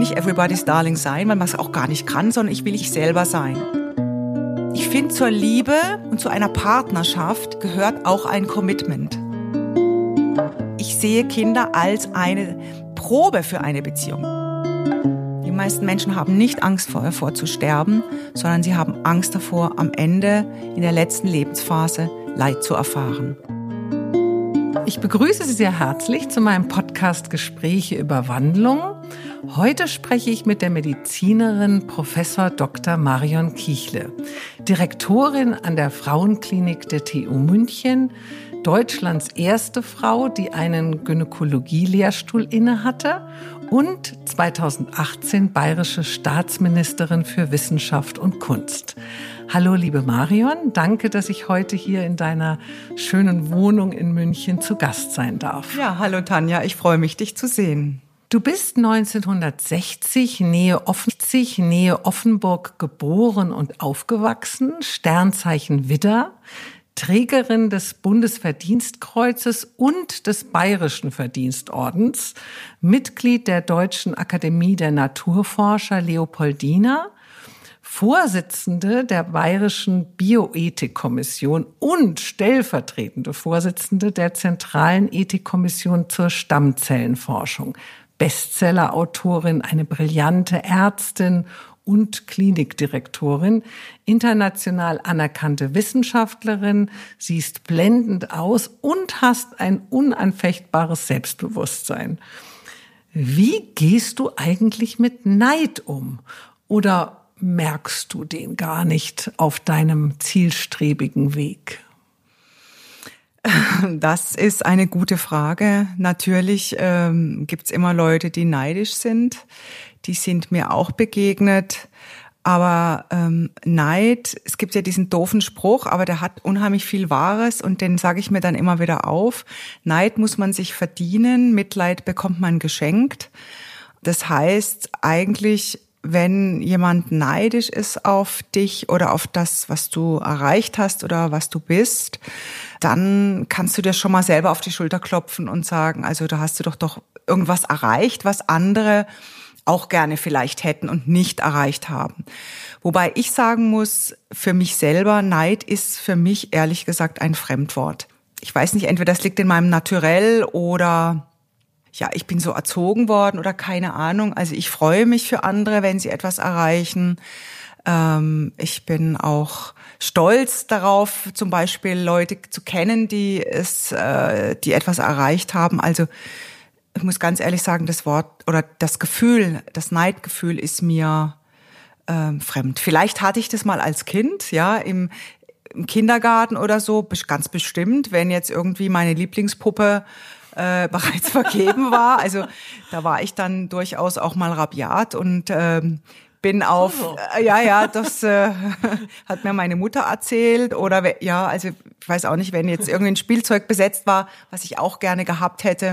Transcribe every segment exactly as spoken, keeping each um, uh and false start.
nicht everybody's darling sein, weil man es auch gar nicht kann, sondern ich will ich selber sein. Ich finde, zur Liebe und zu einer Partnerschaft gehört auch ein Commitment. Ich sehe Kinder als eine Probe für eine Beziehung. Die meisten Menschen haben nicht Angst davor zu sterben, sondern sie haben Angst davor, am Ende in der letzten Lebensphase Leid zu erfahren. Ich begrüße Sie sehr herzlich zu meinem Podcast Gespräche über Wandlung. Heute spreche ich mit der Medizinerin Professor Doktor Marion Kiechle, Direktorin an der Frauenklinik der T U München, Deutschlands erste Frau, die einen Gynäkologie-Lehrstuhl innehatte und zweitausendachtzehn bayerische Staatsministerin für Wissenschaft und Kunst. Hallo, liebe Marion, danke, dass ich heute hier in deiner schönen Wohnung in München zu Gast sein darf. Ja, hallo Tanja, ich freue mich, dich zu sehen. Du bist neunzehnhundertsechzig Nähe Offenburg, Nähe Offenburg geboren und aufgewachsen, Sternzeichen Widder, Trägerin des Bundesverdienstkreuzes und des Bayerischen Verdienstordens, Mitglied der Deutschen Akademie der Naturforscher Leopoldina, Vorsitzende der Bayerischen Bioethikkommission und stellvertretende Vorsitzende der Zentralen Ethikkommission zur Stammzellenforschung, Bestsellerautorin, eine brillante Ärztin und Klinikdirektorin, international anerkannte Wissenschaftlerin, siehst blendend aus und hast ein unanfechtbares Selbstbewusstsein. Wie gehst du eigentlich mit Neid um? Oder merkst du den gar nicht auf deinem zielstrebigen Weg? Das ist eine gute Frage. Natürlich ähm, gibt's immer Leute, die neidisch sind. Die sind mir auch begegnet. Aber ähm, Neid, es gibt ja diesen doofen Spruch, aber der hat unheimlich viel Wahres und den sage ich mir dann immer wieder auf. Neid muss man sich verdienen, Mitleid bekommt man geschenkt. Das heißt eigentlich, wenn jemand neidisch ist auf dich oder auf das, was du erreicht hast oder was du bist, dann kannst du dir schon mal selber auf die Schulter klopfen und sagen, also da hast du doch doch irgendwas erreicht, was andere auch gerne vielleicht hätten und nicht erreicht haben. Wobei ich sagen muss, für mich selber, Neid ist für mich ehrlich gesagt ein Fremdwort. Ich weiß nicht, entweder das liegt in meinem Naturell oder ja, ich bin so erzogen worden oder keine Ahnung. Also ich freue mich für andere, wenn sie etwas erreichen. Ähm, ich bin auch stolz darauf, zum Beispiel Leute zu kennen, die es, äh, die etwas erreicht haben. Also ich muss ganz ehrlich sagen, das Wort oder das Gefühl, das Neidgefühl ist mir ähm, fremd. Vielleicht hatte ich das mal als Kind, ja, im, im Kindergarten oder so, ganz bestimmt, wenn jetzt irgendwie meine Lieblingspuppe Äh, bereits vergeben war. Also da war ich dann durchaus auch mal rabiat und ähm, bin auf, äh, ja, ja, das äh, hat mir meine Mutter erzählt oder ja, also ich weiß auch nicht, wenn jetzt irgendwie ein Spielzeug besetzt war, was ich auch gerne gehabt hätte.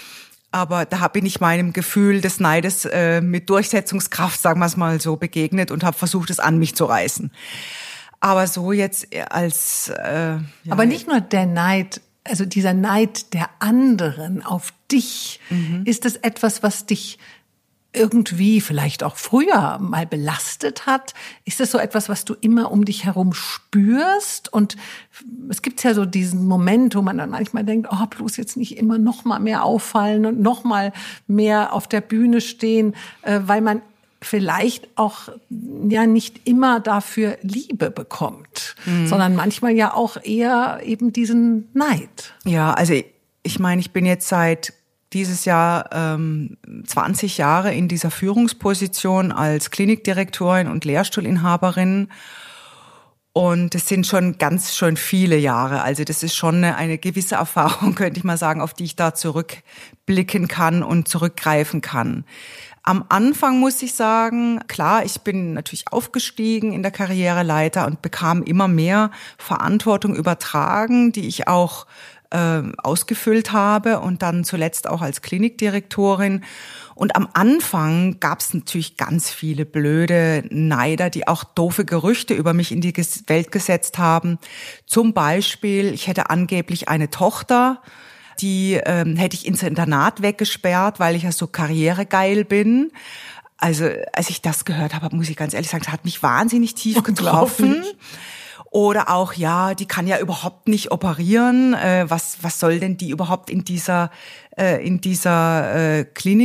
Aber da bin ich meinem Gefühl des Neides äh, mit Durchsetzungskraft, sagen wir es mal so, begegnet und habe versucht, es an mich zu reißen. Aber so jetzt als... Äh, ja, aber nicht nur der Neid, also dieser Neid der anderen auf dich, mhm. Ist es etwas, was dich irgendwie vielleicht auch früher mal belastet hat? Ist es so etwas, was du immer um dich herum spürst? Und es gibt ja so diesen Moment, wo man dann manchmal denkt, oh, bloß jetzt nicht immer noch mal mehr auffallen und noch mal mehr auf der Bühne stehen, weil man vielleicht auch ja nicht immer dafür Liebe bekommt, mhm. sondern manchmal ja auch eher eben diesen Neid. Ja, also ich, ich meine, ich bin jetzt seit dieses Jahr ähm, zwanzig Jahre in dieser Führungsposition als Klinikdirektorin und Lehrstuhlinhaberin. Und es sind schon ganz schön viele Jahre. Also das ist schon eine, eine gewisse Erfahrung, könnte ich mal sagen, auf die ich da zurückblicken kann und zurückgreifen kann. Am Anfang muss ich sagen, klar, ich bin natürlich aufgestiegen in der Karriereleiter und bekam immer mehr Verantwortung übertragen, die ich auch äh, ausgefüllt habe und dann zuletzt auch als Klinikdirektorin. Und am Anfang gab es natürlich ganz viele blöde Neider, die auch doofe Gerüchte über mich in die Welt gesetzt haben. Zum Beispiel, ich hätte angeblich eine Tochter, die ähm, hätte ich ins Internat weggesperrt, weil ich ja so karrieregeil bin. Also als ich das gehört habe, muss ich ganz ehrlich sagen, das hat mich wahnsinnig tief getroffen. Oder auch, ja, die kann ja überhaupt nicht operieren. Äh, was was soll denn die überhaupt in dieser äh, in dieser äh,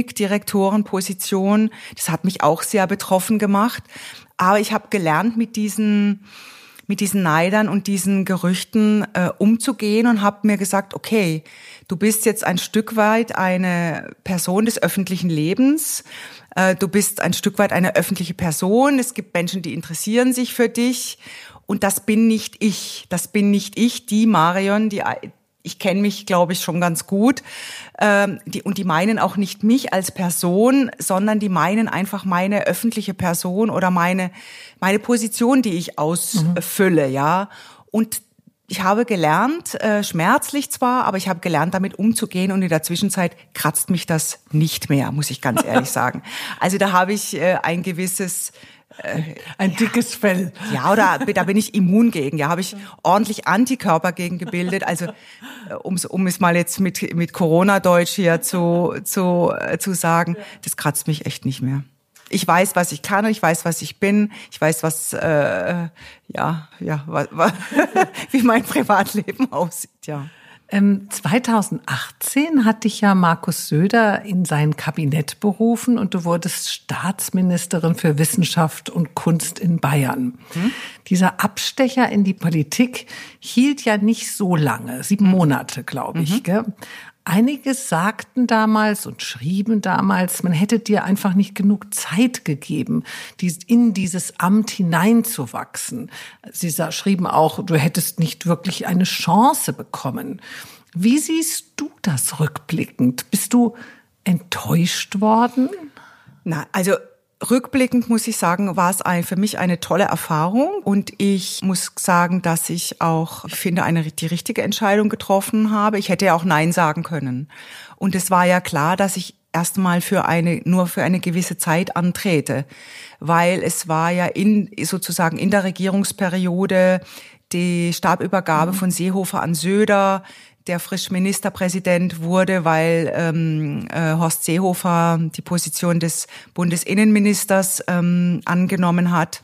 Klinikdirektorenposition? Das hat mich auch sehr betroffen gemacht. Aber ich habe gelernt, mit diesen mit diesen Neidern und diesen Gerüchten äh, umzugehen und habe mir gesagt, okay, du bist jetzt ein Stück weit eine Person des öffentlichen Lebens. Äh, du bist ein Stück weit eine öffentliche Person. Es gibt Menschen, die interessieren sich für dich. Und das bin nicht ich. Das bin nicht ich, die Marion, die ich kenne mich, glaube ich, schon ganz gut. Ähm, die, und die meinen auch nicht mich als Person, sondern die meinen einfach meine öffentliche Person oder meine meine Position, die ich ausfülle, mhm. ja. Und ich habe gelernt, äh, schmerzlich zwar, aber ich habe gelernt, damit umzugehen. Und in der Zwischenzeit kratzt mich das nicht mehr, muss ich ganz ehrlich sagen. Also da habe ich äh, ein gewisses Ein ja. dickes Fell. Ja, oder da bin ich immun gegen. Ja, habe ich ordentlich Antikörper gegen gebildet. Also um, um es mal jetzt mit mit Corona-Deutsch hier zu zu zu sagen, das kratzt mich echt nicht mehr. Ich weiß, was ich kann, ich weiß, was ich bin, ich weiß, was äh, ja ja was, was, wie mein Privatleben aussieht. Ja. Ähm, zweitausendachtzehn hat dich ja Markus Söder in sein Kabinett berufen und du wurdest Staatsministerin für Wissenschaft und Kunst in Bayern. Hm? Dieser Abstecher in die Politik hielt ja nicht so lange, sieben Monate, glaube ich. Mhm. Gell? Einige sagten damals und schrieben damals, man hätte dir einfach nicht genug Zeit gegeben, in dieses Amt hineinzuwachsen. Sie schrieben auch, du hättest nicht wirklich eine Chance bekommen. Wie siehst du das rückblickend? Bist du enttäuscht worden? Na, also rückblickend muss ich sagen, war es ein, für mich eine tolle Erfahrung und ich muss sagen, dass ich auch, ich finde, eine die richtige Entscheidung getroffen habe. Ich hätte ja auch Nein sagen können. Und es war ja klar, dass ich erstmal für eine, nur für eine gewisse Zeit antrete, weil es war ja in, sozusagen in der Regierungsperiode die Stabübergabe von Seehofer an Söder, der frisch Ministerpräsident wurde, weil ähm, äh, Horst Seehofer die Position des Bundesinnenministers ähm, angenommen hat.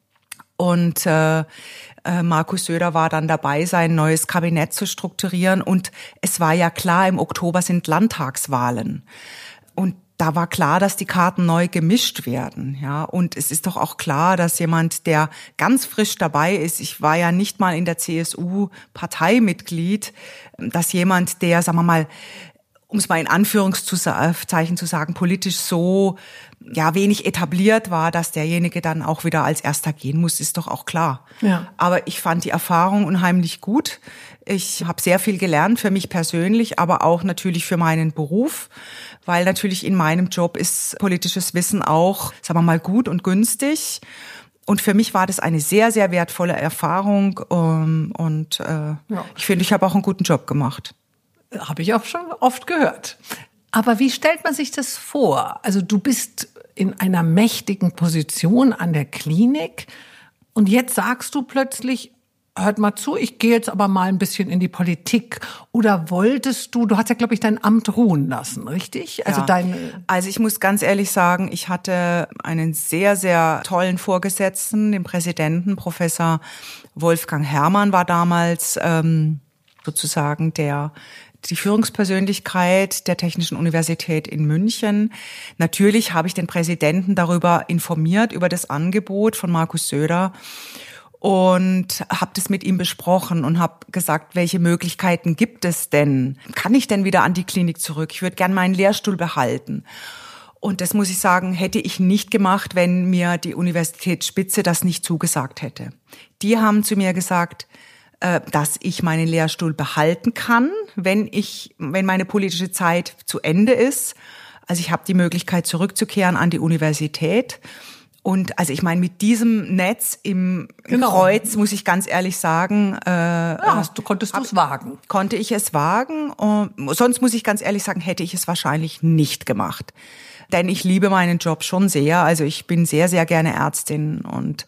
Und äh, äh, Markus Söder war dann dabei, sein neues Kabinett zu strukturieren. Und es war ja klar, im Oktober sind Landtagswahlen. Und da war klar, dass die Karten neu gemischt werden, ja. Und es ist doch auch klar, dass jemand, der ganz frisch dabei ist, ich war ja nicht mal in der C S U Parteimitglied, dass jemand, der, sagen wir mal, um es mal in Anführungszeichen zu sagen, politisch so, ja, wenig etabliert war, dass derjenige dann auch wieder als Erster gehen muss, ist doch auch klar. Ja. Aber ich fand die Erfahrung unheimlich gut. Ich habe sehr viel gelernt für mich persönlich, aber auch natürlich für meinen Beruf, weil natürlich in meinem Job ist politisches Wissen auch, sagen wir mal, gut und günstig. Und für mich war das eine sehr, sehr wertvolle Erfahrung und äh, ja. ich finde, ich habe auch einen guten Job gemacht. Habe ich auch schon oft gehört. Aber wie stellt man sich das vor? Also du bist in einer mächtigen Position an der Klinik und jetzt sagst du plötzlich, hört mal zu, ich gehe jetzt aber mal ein bisschen in die Politik. Oder wolltest du, du hast ja, glaube ich, dein Amt ruhen lassen, richtig? Also ja. dein Also ich muss ganz ehrlich sagen, ich hatte einen sehr, sehr tollen Vorgesetzten, den Präsidenten, Professor Wolfgang Herrmann war damals ähm, sozusagen der die Führungspersönlichkeit der Technischen Universität in München. Natürlich habe ich den Präsidenten darüber informiert, über das Angebot von Markus Söder und habe das mit ihm besprochen und habe gesagt, welche Möglichkeiten gibt es denn? Kann ich denn wieder an die Klinik zurück? Ich würde gern meinen Lehrstuhl behalten. Und das muss ich sagen, hätte ich nicht gemacht, wenn mir die Universitätsspitze das nicht zugesagt hätte. Die haben zu mir gesagt, dass ich meinen Lehrstuhl behalten kann, wenn ich, wenn meine politische Zeit zu Ende ist. Also ich habe die Möglichkeit, zurückzukehren an die Universität. Und also ich meine, mit diesem Netz im genau. Kreuz, muss ich ganz ehrlich sagen, äh, ja, hast du, konntest du es wagen? Konnte ich es wagen. Und sonst muss ich ganz ehrlich sagen, hätte ich es wahrscheinlich nicht gemacht. Denn ich liebe meinen Job schon sehr. Also ich bin sehr, sehr gerne Ärztin und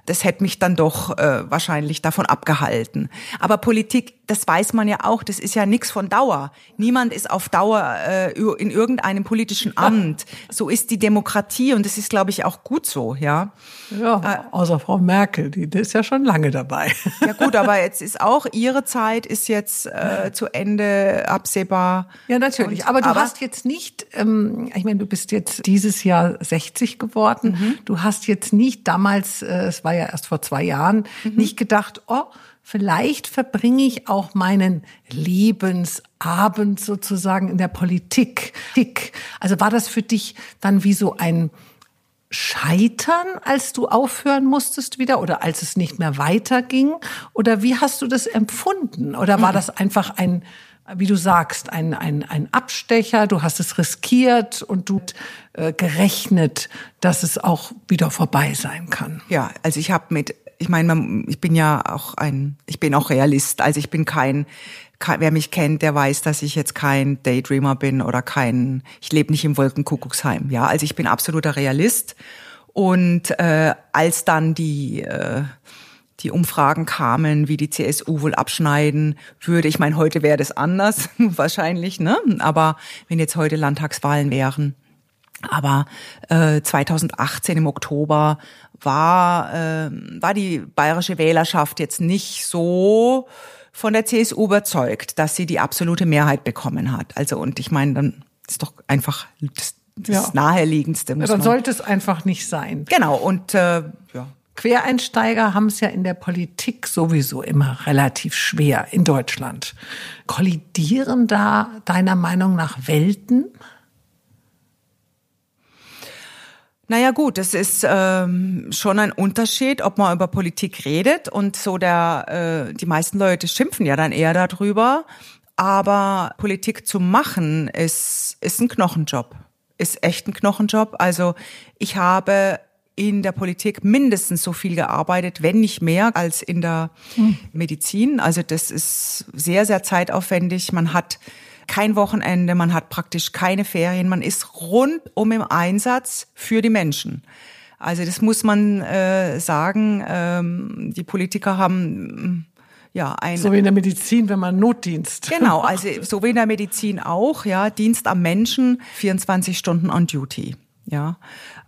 das hätte mich dann doch äh, wahrscheinlich davon abgehalten. Aber Politik, das weiß man ja auch, das ist ja nichts von Dauer. Niemand ist auf Dauer äh, in irgendeinem politischen Amt. So ist die Demokratie und das ist, glaube ich, auch gut so, ja. Ja, äh, außer Frau Merkel, die, die ist ja schon lange dabei. Ja gut, aber jetzt ist auch ihre Zeit ist jetzt äh, zu Ende absehbar. Ja, natürlich. Und, aber du aber, hast jetzt nicht, ähm, ich meine, du bist jetzt dieses Jahr sechzig geworden. Mhm. Du hast jetzt nicht damals, äh, es war ja erst vor zwei Jahren, mhm. nicht gedacht, oh, vielleicht verbringe ich auch meinen Lebensabend sozusagen in der Politik. Also war das für dich dann wie so ein Scheitern, als du aufhören musstest wieder oder als es nicht mehr weiterging? Oder wie hast du das empfunden? Oder war das einfach ein, wie du sagst, ein, ein, ein Abstecher, du hast es riskiert und du äh, gerechnet, dass es auch wieder vorbei sein kann? Ja, also ich habe mit, ich meine, ich bin ja auch ein, ich bin auch Realist, also ich bin kein, kein, wer mich kennt, der weiß, dass ich jetzt kein Daydreamer bin oder kein, ich lebe nicht im Wolkenkuckucksheim, ja, also ich bin absoluter Realist und äh, als dann die äh, die Umfragen kamen, wie die C S U wohl abschneiden würde. Ich meine, heute wäre das anders, wahrscheinlich, ne? Aber wenn jetzt heute Landtagswahlen wären. Aber äh, zweitausendachtzehn im Oktober war äh, war die bayerische Wählerschaft jetzt nicht so von der C S U überzeugt, dass sie die absolute Mehrheit bekommen hat. Also und ich meine, dann ist doch einfach das, das ja. Naheliegendste. Ja, dann sollte es einfach nicht sein. Genau und äh, ja. Quereinsteiger haben es ja in der Politik sowieso immer relativ schwer in Deutschland. Kollidieren da deiner Meinung nach Welten? Naja gut, es ist ähm, schon ein Unterschied, ob man über Politik redet und so der äh, die meisten Leute schimpfen ja dann eher darüber, aber Politik zu machen ist ist ein Knochenjob, ist echt ein Knochenjob. Also ich habe in der Politik mindestens so viel gearbeitet, wenn nicht mehr, als in der hm. Medizin. Also das ist sehr, sehr zeitaufwendig. Man hat kein Wochenende, man hat praktisch keine Ferien. Man ist rundum im Einsatz für die Menschen. Also das muss man äh, sagen. Ähm, die Politiker haben ja ein so wie in der Medizin, wenn man Notdienst. Genau, also so wie in der Medizin auch. Ja, Dienst am Menschen, vierundzwanzig Stunden on Duty. Ja,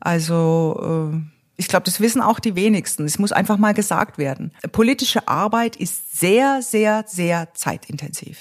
also äh, ich glaube, das wissen auch die wenigsten. Es muss einfach mal gesagt werden. Politische Arbeit ist sehr, sehr, sehr zeitintensiv.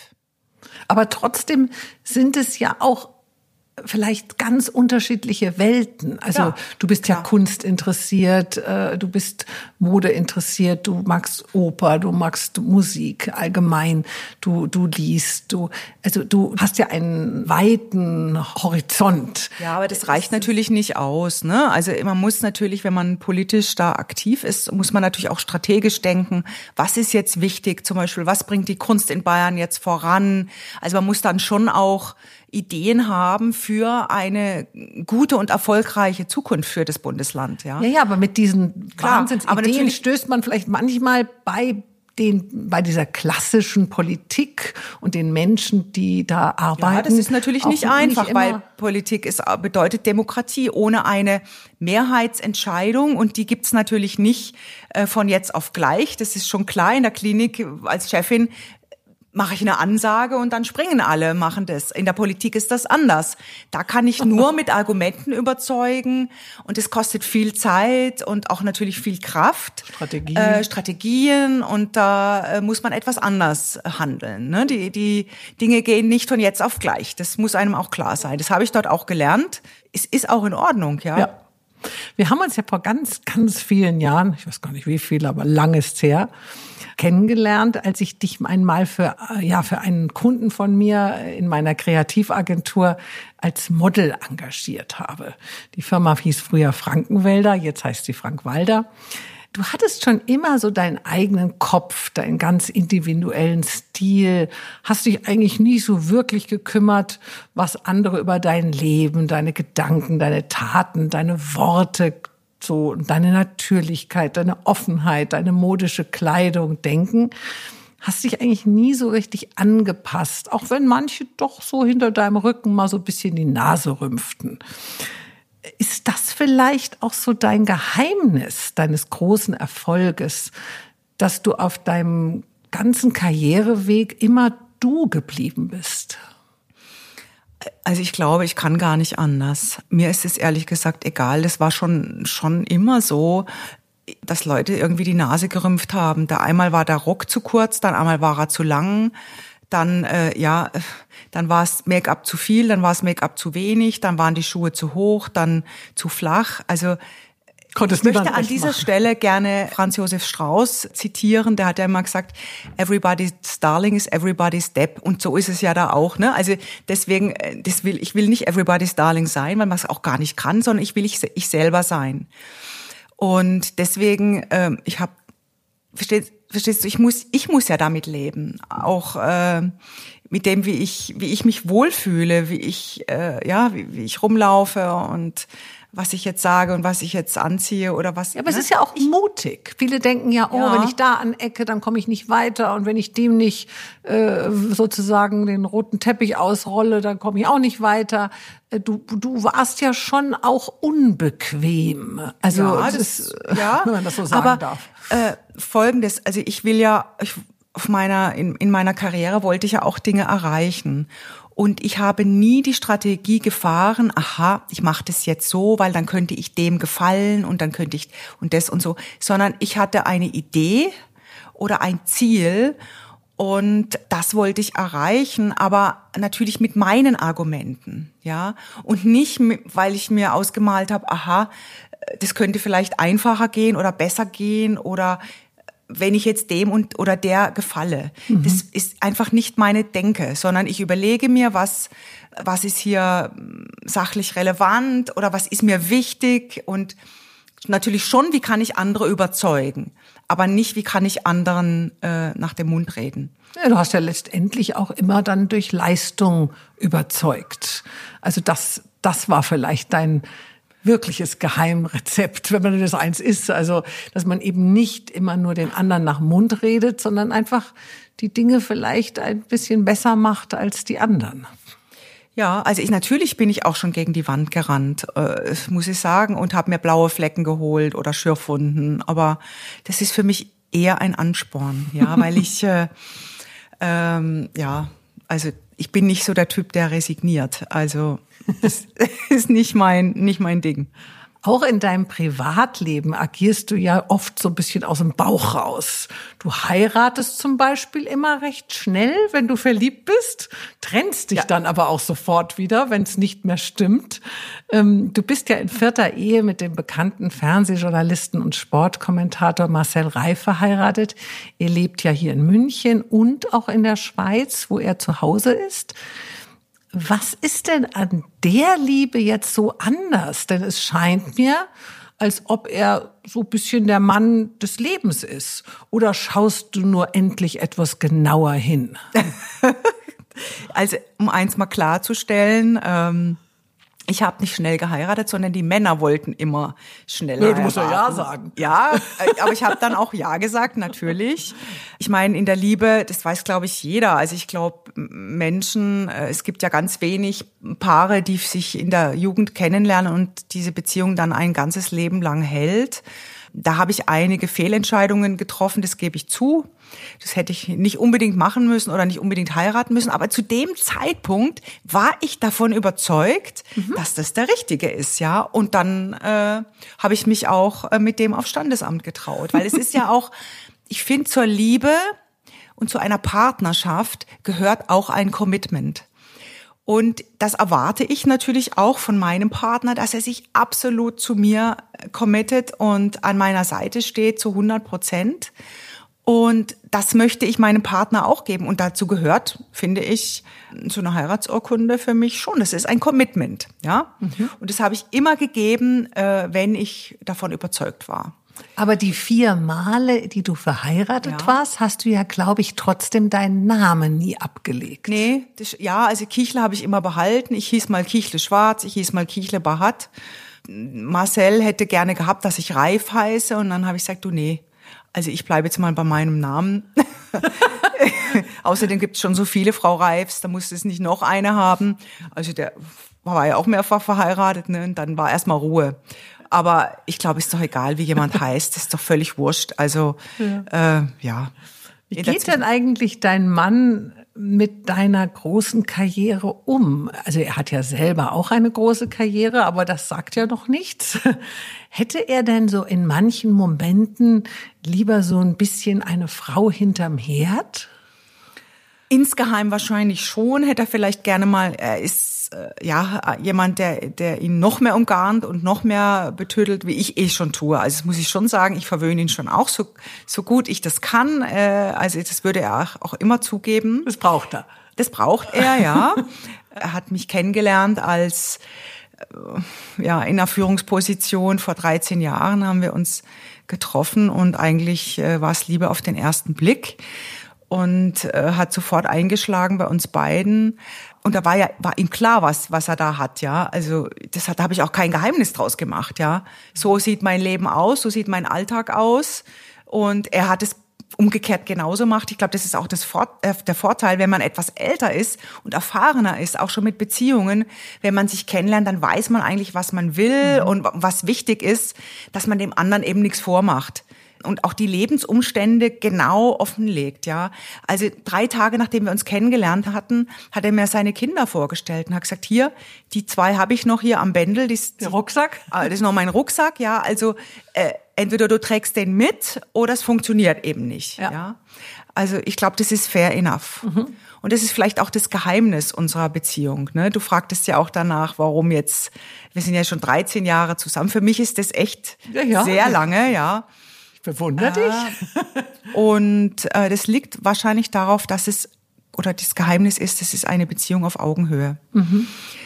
Aber trotzdem sind es ja auch vielleicht ganz unterschiedliche Welten. Also ja, du bist ja, ja Kunst interessiert, äh, du bist Mode interessiert, du magst Oper, du magst Musik allgemein, du du liest, du also du hast ja einen weiten Horizont. Ja, aber das reicht natürlich nicht aus, ne? Also man muss natürlich, wenn man politisch da aktiv ist, muss man natürlich auch strategisch denken, was ist jetzt wichtig, zum Beispiel, was bringt die Kunst in Bayern jetzt voran? Also man muss dann schon auch Ideen haben für eine gute und erfolgreiche Zukunft für das Bundesland. Ja, ja, ja, aber mit diesen Wahnsinnsideen stößt man vielleicht manchmal bei den, bei dieser klassischen Politik und den Menschen, die da arbeiten. Ja, das ist natürlich nicht einfach, nicht weil Politik ist, bedeutet Demokratie ohne eine Mehrheitsentscheidung und die gibt's natürlich nicht äh, von jetzt auf gleich. Das ist schon klar. In der Klinik als Chefin mache ich eine Ansage und dann springen alle, machen das. In der Politik ist das anders. Da kann ich nur mit Argumenten überzeugen und es kostet viel Zeit und auch natürlich viel Kraft. Strategien. Äh, Strategien und da äh, muss man etwas anders handeln. Ne? Die, die Dinge gehen nicht von jetzt auf gleich. Das muss einem auch klar sein. Das habe ich dort auch gelernt. Es ist auch in Ordnung, ja. Ja. Wir haben uns ja vor ganz, ganz vielen Jahren, ich weiß gar nicht wie viel, aber lang ist's her, kennengelernt, als ich dich einmal für, ja, für einen Kunden von mir in meiner Kreativagentur als Model engagiert habe. Die Firma hieß früher Frankenwälder, jetzt heißt sie Frankwalder. Du hattest schon immer so deinen eigenen Kopf, deinen ganz individuellen Stil, hast dich eigentlich nie so wirklich gekümmert, was andere über dein Leben, deine Gedanken, deine Taten, deine Worte, so deine Natürlichkeit, deine Offenheit, deine modische Kleidung denken. Hast dich eigentlich nie so richtig angepasst, auch wenn manche doch so hinter deinem Rücken mal so ein bisschen die Nase rümpften. Ist das vielleicht auch so dein Geheimnis deines großen Erfolges, dass du auf deinem ganzen Karriereweg immer du geblieben bist? Also ich glaube, ich kann gar nicht anders. Mir ist es ehrlich gesagt egal. Das war schon, schon immer so, dass Leute irgendwie die Nase gerümpft haben. Da einmal war der Rock zu kurz, dann einmal war er zu lang, dann, äh, ja, dann war es Make-up zu viel, dann war es Make-up zu wenig, dann waren die Schuhe zu hoch, dann zu flach. Also Konntest ich möchte an dieser machen. Stelle gerne Franz Josef Strauß zitieren. Der hat ja immer gesagt, everybody's darling is everybody's Depp. Und so ist es ja da auch, ne? Also deswegen, das will, ich will nicht everybody's darling sein, weil man es auch gar nicht kann, sondern ich will ich, ich selber sein. Und deswegen, ähm, ich habe, verstehst, verstehst du, ich muss, ich muss ja damit leben. Auch, äh, mit dem, wie ich, wie ich mich wohlfühle, wie ich, äh, ja, wie, wie ich rumlaufe und was ich jetzt sage und was ich jetzt anziehe oder was. Ja, aber ne? es ist ja auch mutig. Viele denken ja, oh, Ja. wenn ich da anecke, dann komme ich nicht weiter. Und wenn ich dem nicht äh, sozusagen den roten Teppich ausrolle, dann komme ich auch nicht weiter. Äh, Du, du warst ja schon auch unbequem. Also, Ja, das, das- ist, ja. wenn man das so sagen aber, darf. Äh, Folgendes, also ich will ja, ich, auf meiner, in, in meiner Karriere wollte ich ja auch Dinge erreichen. Und ich habe nie die Strategie gefahren, aha, ich mache das jetzt so, weil dann könnte ich dem gefallen und dann könnte ich und das und so, sondern ich hatte eine Idee oder ein Ziel und das wollte ich erreichen, aber natürlich mit meinen Argumenten, ja, und nicht, mit- weil ich mir ausgemalt habe, aha, das könnte vielleicht einfacher gehen oder besser gehen oder wenn ich jetzt dem und oder der gefalle. Mhm. Das ist einfach nicht meine Denke, sondern ich überlege mir, was was ist hier sachlich relevant oder was ist mir wichtig und natürlich schon, wie kann ich andere überzeugen, aber nicht, wie kann ich anderen äh, nach dem Mund reden. Ja, du hast ja letztendlich auch immer dann durch Leistung überzeugt. Also das, das war vielleicht dein wirkliches Geheimrezept, wenn man das eins ist. Also, dass man eben nicht immer nur den anderen nach dem Mund redet, sondern einfach die Dinge vielleicht ein bisschen besser macht als die anderen. Ja, also ich natürlich bin ich auch schon gegen die Wand gerannt, äh, muss ich sagen, und habe mir blaue Flecken geholt oder Schürfwunden. Aber das ist für mich eher ein Ansporn, ja, weil ich äh, ähm, ja, also ich bin nicht so der Typ, der resigniert. Also das ist nicht mein nicht mein Ding. Auch in deinem Privatleben agierst du ja oft so ein bisschen aus dem Bauch raus. Du heiratest zum Beispiel immer recht schnell, wenn du verliebt bist, trennst dich ja dann aber auch sofort wieder, wenn es nicht mehr stimmt. Ähm, du bist ja in vierter Ehe mit dem bekannten Fernsehjournalisten und Sportkommentator Marcel Reif verheiratet. Ihr lebt ja hier in München und auch in der Schweiz, wo er zu Hause ist. Was ist denn an der Liebe jetzt so anders? Denn es scheint mir, als ob er so ein bisschen der Mann des Lebens ist. Oder schaust du nur endlich etwas genauer hin? Also, um eins mal klarzustellen, ähm, ich habe nicht schnell geheiratet, sondern die Männer wollten immer schnell Ja, heiraten. du musst ja Ja sagen. Ja, aber ich habe dann auch Ja gesagt, natürlich. Ich meine, in der Liebe, das weiß, glaube ich, jeder. Also ich glaube, Menschen, es gibt ja ganz wenig Paare, die sich in der Jugend kennenlernen und diese Beziehung dann ein ganzes Leben lang hält. Da habe ich einige Fehlentscheidungen getroffen, das gebe ich zu. Das hätte ich nicht unbedingt machen müssen oder nicht unbedingt heiraten müssen. Aber zu dem Zeitpunkt war ich davon überzeugt, mhm. dass das der Richtige ist, ja. Und dann äh, habe ich mich auch äh, mit dem aufs Standesamt getraut. Weil es ist ja auch, ich finde, zur Liebe und zu einer Partnerschaft gehört auch ein Commitment. Und das erwarte ich natürlich auch von meinem Partner, dass er sich absolut zu mir committet und an meiner Seite steht zu hundert Prozent. Und das möchte ich meinem Partner auch geben. Und dazu gehört, finde ich, so eine Heiratsurkunde für mich schon. Das ist ein Commitment, ja. Mhm. Und das habe ich immer gegeben, wenn ich davon überzeugt war. Aber die vier Male, die du verheiratet ja. warst, hast du ja, glaube ich, trotzdem deinen Namen nie abgelegt. Nee, das, ja, also Kichle habe ich immer behalten. Ich hieß mal Kichle Schwarz, ich hieß mal Kichle Bahat. Marcel hätte gerne gehabt, dass ich Reif heiße. Und dann habe ich gesagt, du, nee, also ich bleibe jetzt mal bei meinem Namen. Außerdem gibt es schon so viele Frau Reifs, da musste es nicht noch eine haben. Also der war ja auch mehrfach verheiratet, ne? Und dann war erstmal Ruhe. Aber ich glaube, ist doch egal, wie jemand heißt, ist doch völlig wurscht. Also, ja. Äh, ja. Wie geht denn eigentlich dein Mann mit deiner großen Karriere um? Also er hat ja selber auch eine große Karriere, aber das sagt ja noch nichts. Hätte er denn so in manchen Momenten lieber so ein bisschen eine Frau hinterm Herd? Insgeheim wahrscheinlich schon, hätte er vielleicht gerne mal, er ist äh, ja jemand, der der ihn noch mehr umgarnt und noch mehr betüdelt, wie ich eh schon tue. Also das muss ich schon sagen, ich verwöhne ihn schon auch so so gut ich das kann. Äh, also das würde er auch, auch immer zugeben. Das braucht er. Das braucht er, ja. Er hat mich kennengelernt als äh, ja in einer Führungsposition. Vor dreizehn Jahren haben wir uns getroffen und eigentlich äh, war es Liebe auf den ersten Blick. Und äh, hat sofort eingeschlagen bei uns beiden. Und da war ja war ihm klar, was was er da hat, ja. Also das hat, da habe ich auch kein Geheimnis draus gemacht, ja. So sieht mein Leben aus, so sieht mein Alltag aus. Und er hat es umgekehrt genauso gemacht. Ich glaube, das ist auch das Vor- äh, der Vorteil, wenn man etwas älter ist und erfahrener ist, auch schon mit Beziehungen. Wenn man sich kennenlernt, dann weiß man eigentlich, was man will mhm. und was wichtig ist, dass man dem anderen eben nichts vormacht. Und auch die Lebensumstände genau offenlegt, ja. Also drei Tage, nachdem wir uns kennengelernt hatten, hat er mir seine Kinder vorgestellt und hat gesagt, hier, die zwei habe ich noch hier am Bändel. Die, Der Rucksack? Das ist noch mein Rucksack, ja. Also äh, entweder du trägst den mit oder es funktioniert eben nicht, ja. ja? Also ich glaube, das ist fair enough. Mhm. Und das ist vielleicht auch das Geheimnis unserer Beziehung, ne? Du fragtest ja auch danach, warum jetzt, wir sind ja schon dreizehn Jahre zusammen. Für mich ist das echt ja, ja. sehr lange, ja. Bewundere dich. Und äh, das liegt wahrscheinlich darauf, dass es, oder das Geheimnis ist, es ist eine Beziehung auf Augenhöhe. Mhm.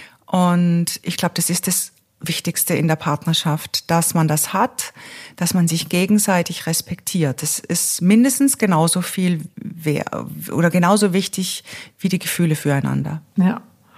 Und ich glaube, das ist das Wichtigste in der Partnerschaft, dass man das hat, dass man sich gegenseitig respektiert. Das ist mindestens genauso viel wer- oder genauso wichtig wie die Gefühle füreinander. Ja.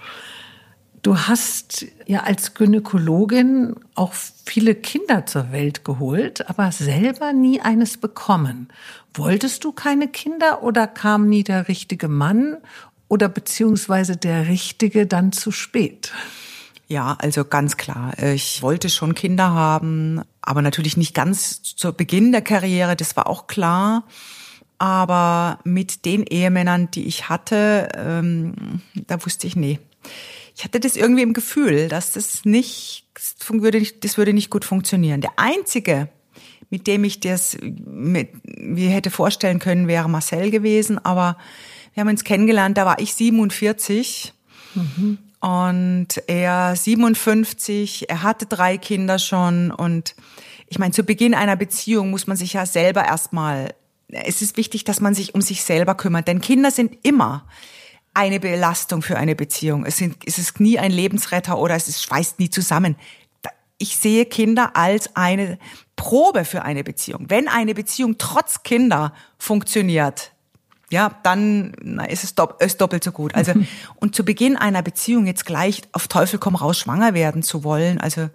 Du hast ja als Gynäkologin auch viele Kinder zur Welt geholt, aber selber nie eines bekommen. Wolltest du keine Kinder oder kam nie der richtige Mann oder beziehungsweise der Richtige dann zu spät? Ja, also ganz klar. Ich wollte schon Kinder haben, aber natürlich nicht ganz zu Beginn der Karriere, das war auch klar. Aber mit den Ehemännern, die ich hatte, ähm, da wusste ich, nee. Ich hatte das irgendwie im Gefühl, dass das nicht, das würde nicht, das würde nicht gut funktionieren. Der einzige, mit dem ich das mit, mir hätte vorstellen können, wäre Marcel gewesen. Aber wir haben uns kennengelernt, da war ich siebenundvierzig mhm. und er siebenundfünfzig. Er hatte drei Kinder schon und ich meine, zu Beginn einer Beziehung muss man sich ja selber erstmal, es ist wichtig, dass man sich um sich selber kümmert, denn Kinder sind immer eine Belastung für eine Beziehung. Es, sind, es ist nie ein Lebensretter oder es ist, schweißt nie zusammen. Ich sehe Kinder als eine Probe für eine Beziehung. Wenn eine Beziehung trotz Kinder funktioniert, ja, dann na, ist es dopp- ist doppelt so gut. Also und zu Beginn einer Beziehung jetzt gleich auf Teufel komm raus schwanger werden zu wollen, also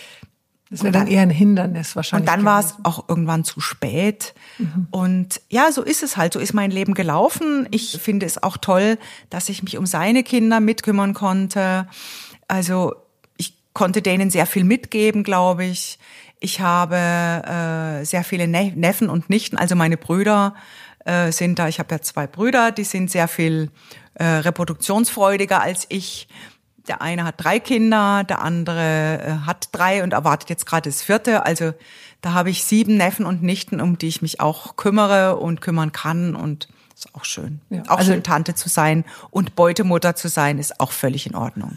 das wäre dann eher ein Hindernis wahrscheinlich. Und dann war es auch irgendwann zu spät. Mhm. Und ja, so ist es halt. So ist mein Leben gelaufen. Ich finde es auch toll, dass ich mich um seine Kinder mitkümmern konnte. Also ich konnte denen sehr viel mitgeben, glaube ich. Ich habe äh, sehr viele ne- Neffen und Nichten. Also meine Brüder äh, sind da. Ich habe ja zwei Brüder, die sind sehr viel äh, reproduktionsfreudiger als ich. Der eine hat drei Kinder, der andere äh, hat drei und erwartet jetzt gerade das vierte. Also da habe ich sieben Neffen und Nichten, um die ich mich auch kümmere und kümmern kann. Und ist auch schön. Ja, auch also schön, Tante zu sein und Beutemutter zu sein, ist auch völlig in Ordnung.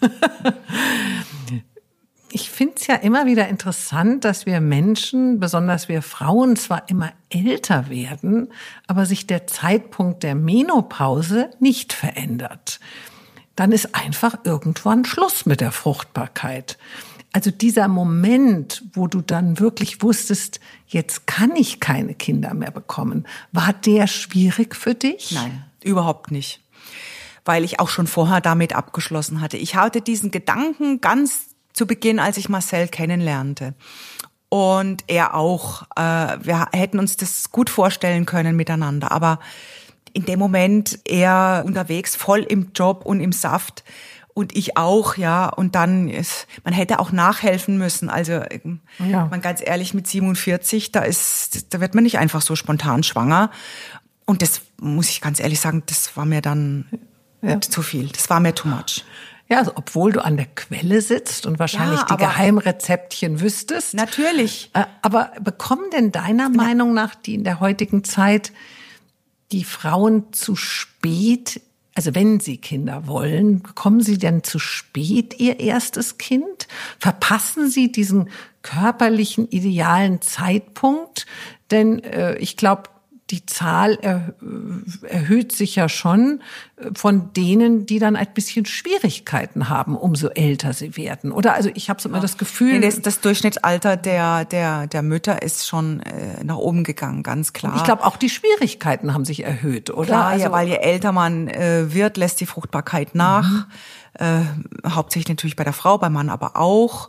Ich finde es ja immer wieder interessant, dass wir Menschen, besonders wir Frauen, zwar immer älter werden, aber sich der Zeitpunkt der Menopause nicht verändert. Dann ist einfach irgendwann Schluss mit der Fruchtbarkeit. Also dieser Moment, wo du dann wirklich wusstest, jetzt kann ich keine Kinder mehr bekommen, war der schwierig für dich? Nein, überhaupt nicht. Weil ich auch schon vorher damit abgeschlossen hatte. Ich hatte diesen Gedanken ganz zu Beginn, als ich Marcel kennenlernte. Und er auch. Wir hätten uns das gut vorstellen können miteinander. Aber in dem Moment er unterwegs, voll im Job und im Saft. Und ich auch, ja. Und dann ist, man hätte auch nachhelfen müssen. Also, ja. man ganz ehrlich, mit siebenundvierzig, da ist, da wird man nicht einfach so spontan schwanger. Und das muss ich ganz ehrlich sagen, das war mir dann ja. zu viel. Das war mir too much. Ja, also obwohl du an der Quelle sitzt und wahrscheinlich ja, die Geheimrezeptchen wüsstest. Natürlich. Äh, aber bekommen denn deiner ja. Meinung nach die in der heutigen Zeit die Frauen zu spät, also wenn sie Kinder wollen, bekommen sie denn zu spät ihr erstes Kind? Verpassen sie diesen körperlichen, idealen Zeitpunkt? Denn äh, ich glaube, die Zahl er, erhöht sich ja schon von denen, die dann ein bisschen Schwierigkeiten haben, umso älter sie werden. Oder also ich habe so immer ja. das Gefühl, nee, das, das Durchschnittsalter der der der Mütter ist schon äh, nach oben gegangen, ganz klar. Ich glaube auch die Schwierigkeiten haben sich erhöht, oder? Klar, also, ja, weil je älter man äh, wird, lässt die Fruchtbarkeit nach. Mhm. Äh, hauptsächlich natürlich bei der Frau, beim Mann aber auch.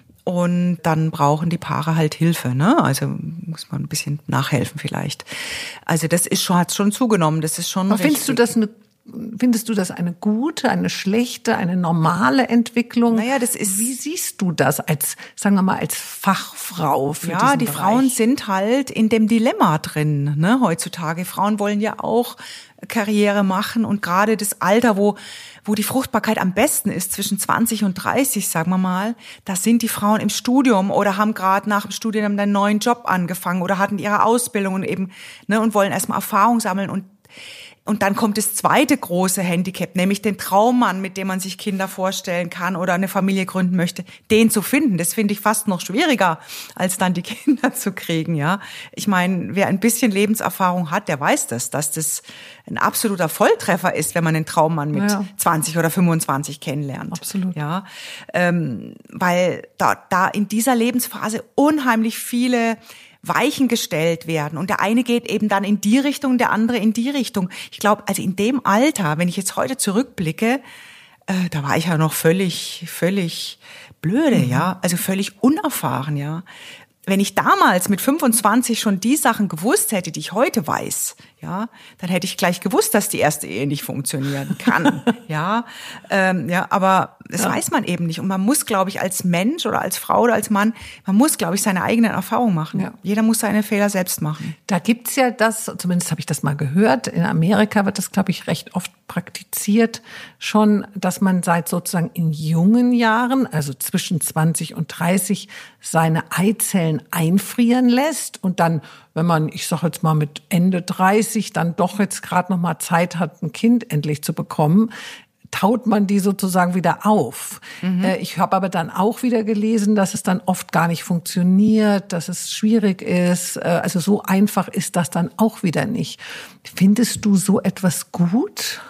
Und dann brauchen die Paare halt Hilfe, ne? Also muss man ein bisschen nachhelfen vielleicht. Also das ist schon, hat schon zugenommen. Das ist schon. Aber findest du das eine, findest du das eine gute, eine schlechte, eine normale Entwicklung? Naja, das ist. Wie siehst du das als, sagen wir mal, als Fachfrau für ja, diesen die Bereich? Frauen sind halt in dem Dilemma drin, ne? Heutzutage. Frauen wollen ja auch Karriere machen und gerade das Alter, wo wo die Fruchtbarkeit am besten ist, zwischen zwanzig und dreißig, sagen wir mal, da sind die Frauen im Studium oder haben gerade nach dem Studium einen neuen Job angefangen oder hatten ihre Ausbildung und eben, ne, und wollen erstmal Erfahrung sammeln und Und dann kommt das zweite große Handicap, nämlich den Traummann, mit dem man sich Kinder vorstellen kann oder eine Familie gründen möchte, den zu finden. Das finde ich fast noch schwieriger, als dann die Kinder zu kriegen, ja. Ich meine, wer ein bisschen Lebenserfahrung hat, der weiß das, dass das ein absoluter Volltreffer ist, wenn man einen Traummann mit ja. zwanzig oder fünfundzwanzig kennenlernt. Absolut. Ja, ähm, weil da, da in dieser Lebensphase unheimlich viele Weichen gestellt werden. Und der eine geht eben dann in die Richtung, der andere in die Richtung. Ich glaube, also in dem Alter, wenn ich jetzt heute zurückblicke, äh, da war ich ja noch völlig, völlig blöde, mhm. ja, also völlig unerfahren, ja. Wenn ich damals mit fünfundzwanzig schon die Sachen gewusst hätte, die ich heute weiß, ja, dann hätte ich gleich gewusst, dass die erste Ehe nicht funktionieren kann, ja, ähm, ja, aber das ja. weiß man eben nicht und man muss, glaube ich, als Mensch oder als Frau oder als Mann, man muss, glaube ich, seine eigenen Erfahrungen machen. Ja. Jeder muss seine Fehler selbst machen. Da gibt's ja das, zumindest habe ich das mal gehört. In Amerika wird das, glaube ich, recht oft praktiziert schon, dass man seit sozusagen in jungen Jahren, also zwischen zwanzig und dreißig, seine Eizellen einfrieren lässt und dann, wenn man, ich sage jetzt mal mit Ende dreißig, dann doch jetzt gerade noch mal Zeit hat, ein Kind endlich zu bekommen, taut man die sozusagen wieder auf. Mhm. Ich habe aber dann auch wieder gelesen, dass es dann oft gar nicht funktioniert, dass es schwierig ist. Also so einfach ist das dann auch wieder nicht. Findest du so etwas gut?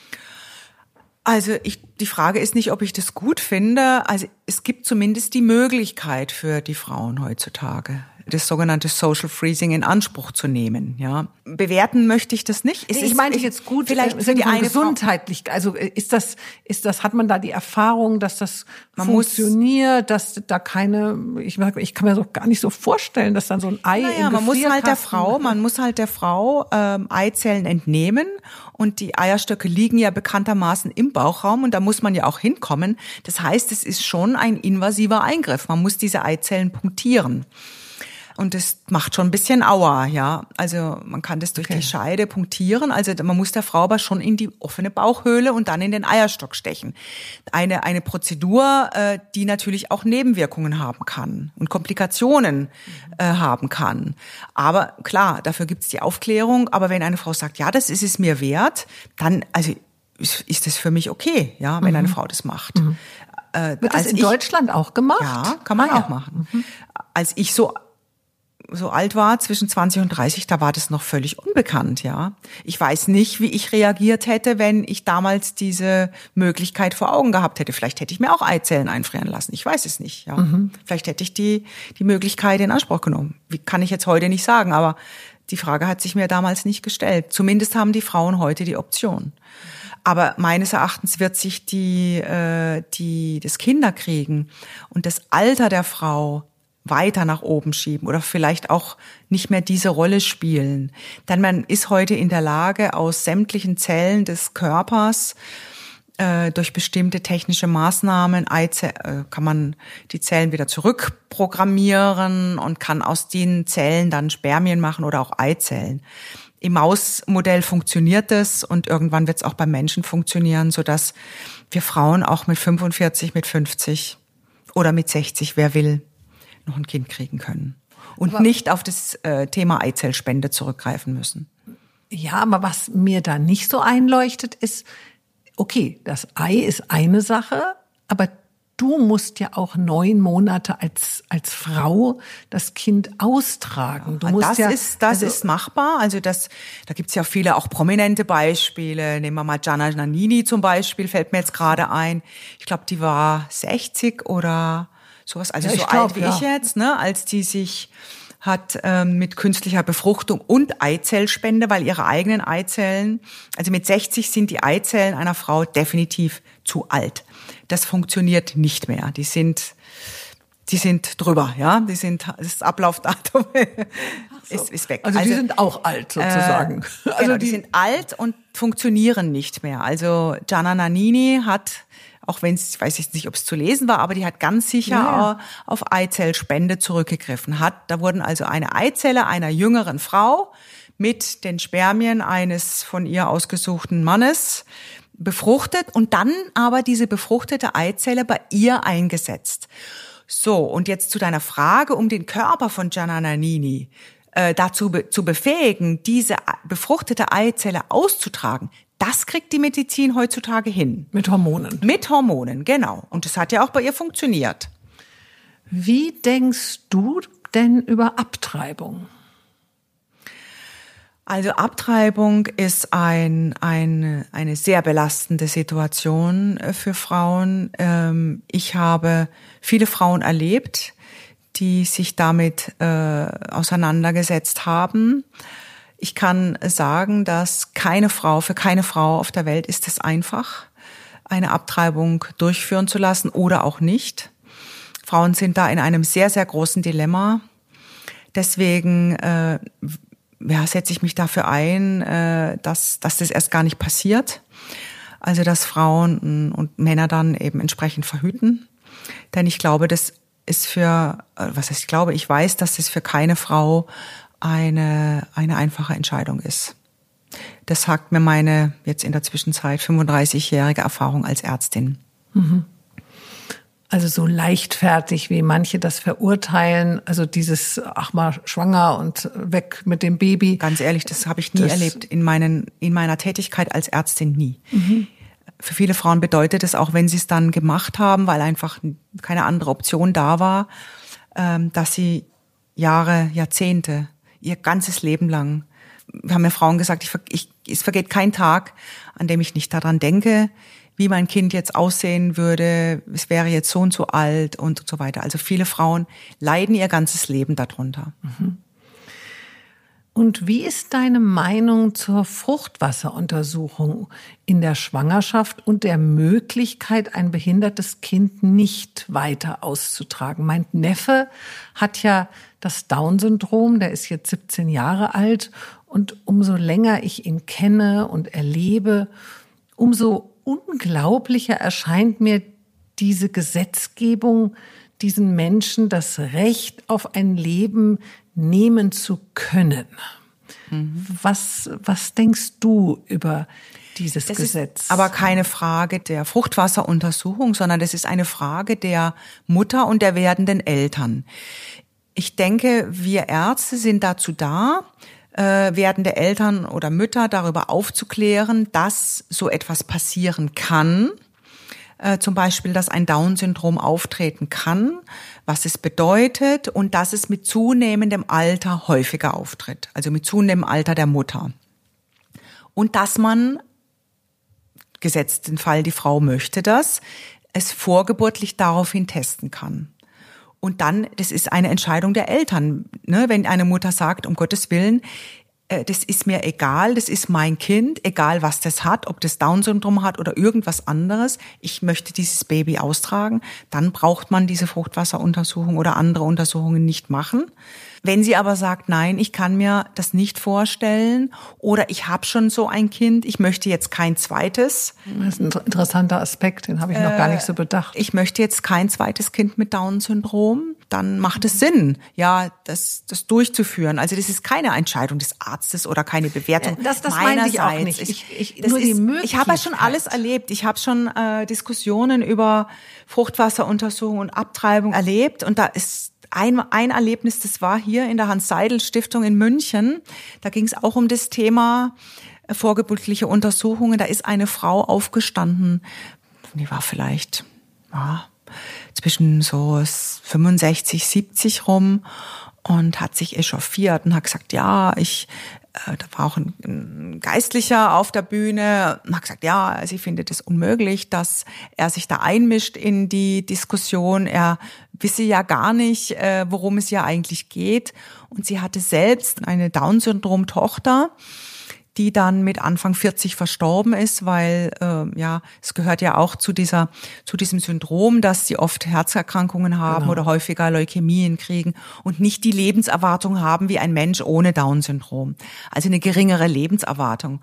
Also ich, die Frage ist nicht, ob ich das gut finde. Also es gibt zumindest die Möglichkeit für die Frauen heutzutage, das sogenannte Social Freezing in Anspruch zu nehmen, ja. Bewerten möchte ich das nicht. Es ich meine jetzt gut, vielleicht für die eine gesundheitlich, also ist das, ist das, hat man da die Erfahrung, dass das man funktioniert, muss, dass da keine, ich, ich kann mir so gar nicht so vorstellen, dass dann so ein Ei naja, im man muss halt der Frau, man muss halt der Frau ähm, Eizellen entnehmen und die Eierstöcke liegen ja bekanntermaßen im Bauchraum und da muss man ja auch hinkommen. Das heißt, es ist schon ein invasiver Eingriff. Man muss diese Eizellen punktieren. Und das macht schon ein bisschen Aua, ja. Also man kann das durch okay. die Scheide punktieren. Also man muss der Frau aber schon in die offene Bauchhöhle und dann in den Eierstock stechen. Eine eine Prozedur, äh, die natürlich auch Nebenwirkungen haben kann und Komplikationen äh, haben kann. Aber klar, dafür gibt's die Aufklärung. Aber wenn eine Frau sagt, ja, das ist es mir wert, dann also ist das für mich okay, ja, wenn mhm. eine Frau das macht. Mhm. Äh, Wird das in ich, Deutschland auch gemacht? Ja, kann man ah, auch ja. machen. Mhm. Als ich so so alt war, zwischen zwanzig und dreißig, da war das noch völlig unbekannt, ja. Ich weiß nicht, wie ich reagiert hätte, wenn ich damals diese Möglichkeit vor Augen gehabt hätte. Vielleicht hätte ich mir auch Eizellen einfrieren lassen. Ich weiß es nicht, ja. Mhm. Vielleicht hätte ich die, die Möglichkeit in Anspruch genommen. Wie kann ich jetzt heute nicht sagen, aber die Frage hat sich mir damals nicht gestellt. Zumindest haben die Frauen heute die Option. Aber meines Erachtens wird sich die, äh, die, das Kinderkriegen und das Alter der Frau weiter nach oben schieben oder vielleicht auch nicht mehr diese Rolle spielen. Denn man ist heute in der Lage, aus sämtlichen Zellen des Körpers Äh, durch bestimmte technische Maßnahmen Eize- äh, kann man die Zellen wieder zurückprogrammieren und kann aus den Zellen dann Spermien machen oder auch Eizellen. Im Mausmodell funktioniert das und irgendwann wird es auch beim Menschen funktionieren, sodass wir Frauen auch mit fünfundvierzig, mit fünfzig oder mit sechzig, wer will, noch ein Kind kriegen können. Und aber nicht auf das äh, Thema Eizellspende zurückgreifen müssen. Ja, aber was mir da nicht so einleuchtet, ist, okay, das Ei ist eine Sache, aber du musst ja auch neun Monate als als Frau das Kind austragen. Du musst das ja, ist das also ist machbar. Also das, da gibt's ja viele auch prominente Beispiele. Nehmen wir mal Gianna Nannini zum Beispiel, fällt mir jetzt gerade ein. Ich glaube, die war sechzig oder sowas, also ja, so glaub, alt wie ja. ich jetzt, ne, als die sich hat ähm, mit künstlicher Befruchtung und Eizellspende, weil ihre eigenen Eizellen, also mit sechzig sind die Eizellen einer Frau definitiv zu alt. Das funktioniert nicht mehr. Die sind, die sind drüber, ja, die sind, das Ablaufdatum so. ist, ist weg. Also, also die sind auch alt sozusagen. Äh, also genau, die, die sind alt und funktionieren nicht mehr. Also Gianna Nannini hat, auch wenn es, ich weiß jetzt nicht, ob es zu lesen war, aber die hat ganz sicher ja, ja. auf Eizellspende zurückgegriffen. Hat, da wurden also eine Eizelle einer jüngeren Frau mit den Spermien eines von ihr ausgesuchten Mannes befruchtet und dann aber diese befruchtete Eizelle bei ihr eingesetzt. So, und jetzt zu deiner Frage um den Körper von Gianna Nannini äh, dazu be- zu befähigen, diese befruchtete Eizelle auszutragen. Das kriegt die Medizin heutzutage hin. Mit Hormonen. Mit Hormonen, genau. Und das hat ja auch bei ihr funktioniert. Wie denkst du denn über Abtreibung? Also Abtreibung ist ein, ein, eine sehr belastende Situation für Frauen. Ich habe viele Frauen erlebt, die sich damit äh, auseinandergesetzt haben. Ich kann sagen, dass keine Frau, für keine Frau auf der Welt ist es einfach, eine Abtreibung durchführen zu lassen oder auch nicht. Frauen sind da in einem sehr, sehr großen Dilemma. Deswegen äh, ja, setze ich mich dafür ein, äh, dass, dass das erst gar nicht passiert. Also dass Frauen und Männer dann eben entsprechend verhüten. Denn ich glaube, das ist für, was heißt ich glaube, ich weiß, dass das für keine Frau eine eine einfache Entscheidung ist. Das sagt mir meine jetzt in der Zwischenzeit fünfunddreißigjährige Erfahrung als Ärztin. Mhm. Also so leichtfertig, wie manche das verurteilen, also dieses, ach mal, schwanger und weg mit dem Baby. Ganz ehrlich, das habe ich nie das erlebt, in meinen in meiner Tätigkeit als Ärztin nie. Mhm. Für viele Frauen bedeutet es, auch wenn sie es dann gemacht haben, weil einfach keine andere Option da war, dass sie Jahre, Jahrzehnte, ihr ganzes Leben lang, wir haben ja Frauen gesagt, ich, ich, es vergeht kein Tag, an dem ich nicht daran denke, wie mein Kind jetzt aussehen würde, es wäre jetzt so und so alt und so weiter. Also viele Frauen leiden ihr ganzes Leben darunter. Mhm. Und wie ist deine Meinung zur Fruchtwasseruntersuchung in der Schwangerschaft und der Möglichkeit, ein behindertes Kind nicht weiter auszutragen? Mein Neffe hat ja das Down-Syndrom, der ist jetzt siebzehn Jahre alt und umso länger ich ihn kenne und erlebe, umso unglaublicher erscheint mir diese Gesetzgebung, diesen Menschen das Recht auf ein Leben nehmen zu können. Mhm. Was, was denkst du über dieses das Gesetz? Ist aber keine Frage der Fruchtwasseruntersuchung, sondern das ist eine Frage der Mutter und der werdenden Eltern. Ich denke, wir Ärzte sind dazu da, äh, werdende Eltern oder Mütter darüber aufzuklären, dass so etwas passieren kann. Äh, zum Beispiel, dass ein Down-Syndrom auftreten kann, was es bedeutet und dass es mit zunehmendem Alter häufiger auftritt, also mit zunehmendem Alter der Mutter. Und dass man, gesetzt den Fall, die Frau möchte das, es vorgeburtlich daraufhin testen kann. Und dann, das ist eine Entscheidung der Eltern, ne? Wenn eine Mutter sagt, um Gottes Willen, äh, das ist mir egal, das ist mein Kind, egal was das hat, ob das Down-Syndrom hat oder irgendwas anderes. Ich möchte dieses Baby austragen. Dann braucht man diese Fruchtwasseruntersuchung oder andere Untersuchungen nicht machen. Wenn sie aber sagt, nein, ich kann mir das nicht vorstellen oder ich habe schon so ein Kind, ich möchte jetzt kein zweites. Das ist ein interessanter Aspekt, den habe ich noch gar nicht so bedacht. Ich möchte jetzt kein zweites Kind mit Down-Syndrom, dann macht es Sinn, ja, das, das durchzuführen. Also das ist keine Entscheidung des Arztes oder keine Bewertung Das, das meine ich auch nicht. Ich, ich, das nur ist, die Möglichkeit. Ich habe ja schon alles erlebt. Ich habe schon äh, Diskussionen über Fruchtwasseruntersuchung und Abtreibung erlebt und da ist Ein, ein Erlebnis, das war hier in der Hans-Seidel-Stiftung in München. Da ging es auch um das Thema vorgeburtliche Untersuchungen. Da ist eine Frau aufgestanden, die war vielleicht ja, zwischen so fünfundsechzig, siebzig rum und hat sich echauffiert und hat gesagt, ja, ich, äh, da war auch ein, ein Geistlicher auf der Bühne und hat gesagt, ja, sie findet es unmöglich, dass er sich da einmischt in die Diskussion. Er wisse ja gar nicht, äh, worum es ja eigentlich geht. Und sie hatte selbst eine Down-Syndrom-Tochter, die dann mit Anfang vierzig verstorben ist, weil äh, ja es gehört ja auch zu dieser zu diesem Syndrom, dass sie oft Herzerkrankungen haben genau. oder häufiger Leukämien kriegen und nicht die Lebenserwartung haben wie ein Mensch ohne Down-Syndrom, also eine geringere Lebenserwartung.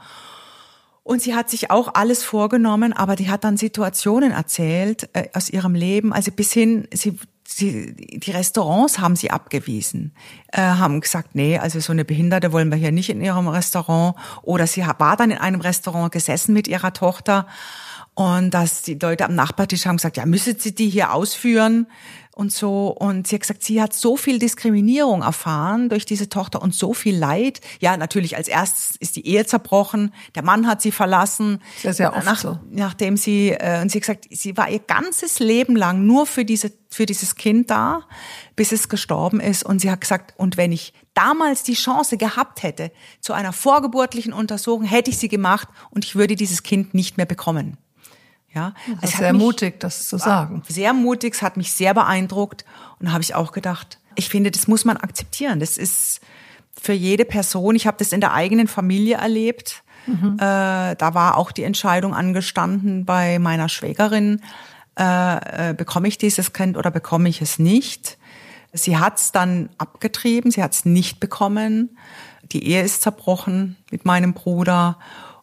Und sie hat sich auch alles vorgenommen, aber die hat dann Situationen erzählt äh, aus ihrem Leben, also bis hin sie Sie, die Restaurants haben sie abgewiesen, äh, haben gesagt, nee, also so eine Behinderte wollen wir hier nicht in ihrem Restaurant. Oder sie war dann in einem Restaurant gesessen mit ihrer Tochter und dass die Leute am Nachbartisch haben gesagt, ja, müssen Sie die hier ausführen und so. Und sie hat gesagt, sie hat so viel Diskriminierung erfahren durch diese Tochter und so viel Leid. Ja, natürlich als erstes ist die Ehe zerbrochen, der Mann hat sie verlassen. Das ist ja oft nach, so. Nachdem sie, äh, und sie hat gesagt, sie war ihr ganzes Leben lang nur für diese, für dieses Kind da, bis es gestorben ist. Und sie hat gesagt, und wenn ich damals die Chance gehabt hätte zu einer vorgeburtlichen Untersuchung, hätte ich sie gemacht und ich würde dieses Kind nicht mehr bekommen. Ja, das ist sehr mutig, das zu sagen. Sehr mutig, es hat mich sehr beeindruckt und da habe ich auch gedacht, ich finde, das muss man akzeptieren. Das ist für jede Person, ich habe das in der eigenen Familie erlebt, mhm. äh, da war auch die Entscheidung angestanden bei meiner Schwägerin, äh, äh, bekomme ich dieses Kind oder bekomme ich es nicht. Sie hat es dann abgetrieben, sie hat es nicht bekommen, die Ehe ist zerbrochen mit meinem Bruder.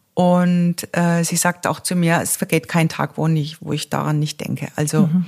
Und äh, sie sagt auch zu mir, es vergeht kein Tag, wo, nicht, wo ich daran nicht denke. Also mhm.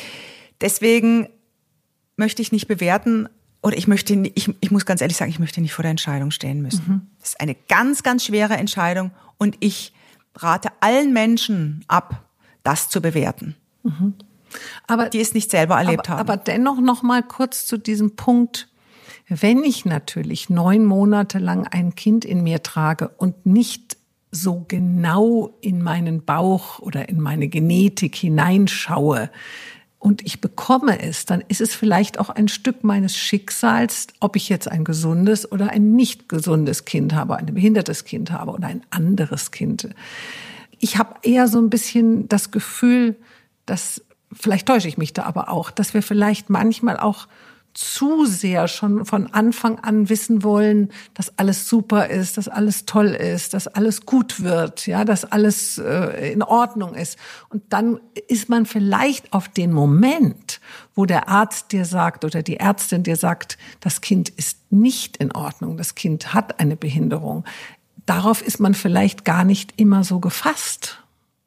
deswegen möchte ich nicht bewerten oder ich möchte, ich, ich muss ganz ehrlich sagen, ich möchte nicht vor der Entscheidung stehen müssen. Mhm. Das ist eine ganz, ganz schwere Entscheidung und ich rate allen Menschen ab, das zu bewerten, mhm. aber, die es nicht selber erlebt aber, haben. Aber dennoch noch mal kurz zu diesem Punkt. Wenn ich natürlich neun Monate lang ein Kind in mir trage und nicht so genau in meinen Bauch oder in meine Genetik hineinschaue und ich bekomme es, dann ist es vielleicht auch ein Stück meines Schicksals, ob ich jetzt ein gesundes oder ein nicht gesundes Kind habe, ein behindertes Kind habe oder ein anderes Kind. Ich habe eher so ein bisschen das Gefühl, dass, vielleicht täusche ich mich da aber auch, dass wir vielleicht manchmal auch zu sehr schon von Anfang an wissen wollen, dass alles super ist, dass alles toll ist, dass alles gut wird, ja, dass alles äh, in Ordnung ist. Und dann ist man vielleicht auf den Moment, wo der Arzt dir sagt oder die Ärztin dir sagt, das Kind ist nicht in Ordnung, das Kind hat eine Behinderung. Darauf ist man vielleicht gar nicht immer so gefasst.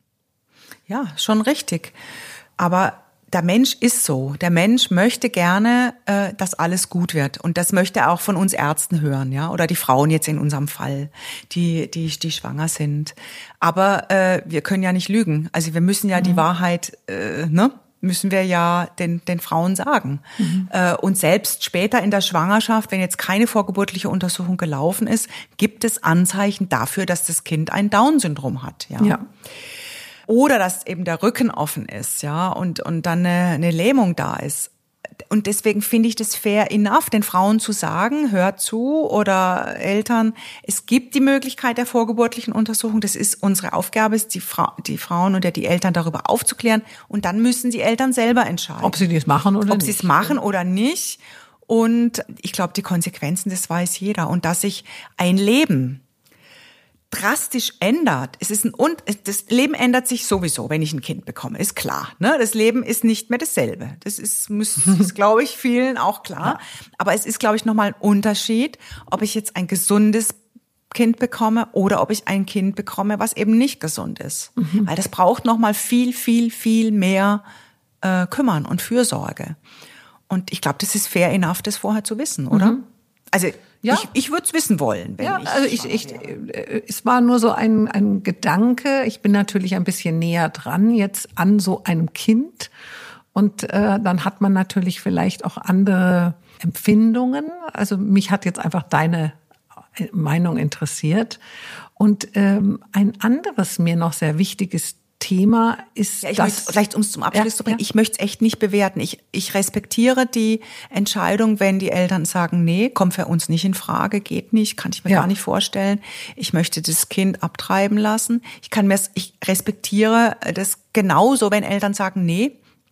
Ja, schon richtig. Aber der Mensch ist so. Der Mensch möchte gerne, äh, dass alles gut wird. Und das möchte er auch von uns Ärzten hören, ja, oder die Frauen jetzt in unserem Fall, die die die schwanger sind. Aber äh, wir können ja nicht lügen. Also wir müssen ja mhm. die Wahrheit, äh, ne, müssen wir ja den den Frauen sagen. Mhm. Äh, und selbst später in der Schwangerschaft, wenn jetzt keine vorgeburtliche Untersuchung gelaufen ist, gibt es Anzeichen dafür, dass das Kind ein Down-Syndrom hat, ja. Ja. Oder dass eben der Rücken offen ist, ja, und, und dann eine, eine Lähmung da ist. Und deswegen finde ich das fair enough, den Frauen zu sagen, hört zu, oder Eltern, es gibt die Möglichkeit der vorgeburtlichen Untersuchung. Das ist unsere Aufgabe, ist die, Fra- die Frauen oder die Eltern darüber aufzuklären. Und dann müssen die Eltern selber entscheiden. Ob sie das machen oder Ob nicht. sie es machen oder nicht. Und ich glaube, die Konsequenzen, das weiß jeder. Und dass sich ein Leben drastisch ändert. Es ist ein und das Leben ändert sich sowieso, wenn ich ein Kind bekomme, ist klar. Ne, das Leben ist nicht mehr dasselbe. Das ist, muss, ist, glaube ich, vielen auch klar. Ja. Aber es ist, glaube ich, nochmal ein Unterschied, ob ich jetzt ein gesundes Kind bekomme oder ob ich ein Kind bekomme, was eben nicht gesund ist, mhm. weil das braucht nochmal viel, viel, viel mehr äh, Kümmern und Fürsorge. Und ich glaube, das ist fair enough, das vorher zu wissen, oder? Mhm. Also ja. ich, ich würde es wissen wollen, wenn ja, ich. Also ich, ich, äh, es war nur so ein, ein Gedanke. Ich bin natürlich ein bisschen näher dran jetzt an so einem Kind. Und äh, dann hat man natürlich vielleicht auch andere Empfindungen. Also mich hat jetzt einfach deine Meinung interessiert. Und ähm, ein anderes mir noch sehr wichtiges Thema ist ja, ich das. Möchte, vielleicht um es zum Abschluss ja, zu bringen, ja. ich möchte es echt nicht bewerten. Ich, ich respektiere die Entscheidung, wenn die Eltern sagen, nee, kommt für uns nicht in Frage, geht nicht, kann ich mir ja. gar nicht vorstellen. Ich möchte das Kind abtreiben lassen. Ich kann mir, ich respektiere das genauso, wenn Eltern sagen, nee,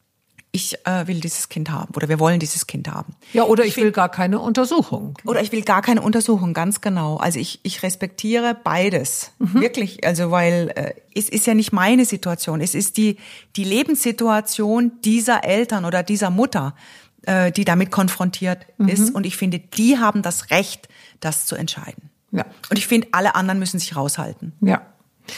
ich äh, will dieses Kind haben oder wir wollen dieses Kind haben. Ja, oder ich, ich will gar keine Untersuchung. Oder ich will gar keine Untersuchung, ganz genau. Also ich, ich respektiere beides, mhm. wirklich. Also weil äh, es ist ja nicht meine Situation, es ist die, die Lebenssituation dieser Eltern oder dieser Mutter, äh, die damit konfrontiert mhm. ist. Und ich finde, die haben das Recht, das zu entscheiden. Ja. Und ich finde, alle anderen müssen sich raushalten. Ja.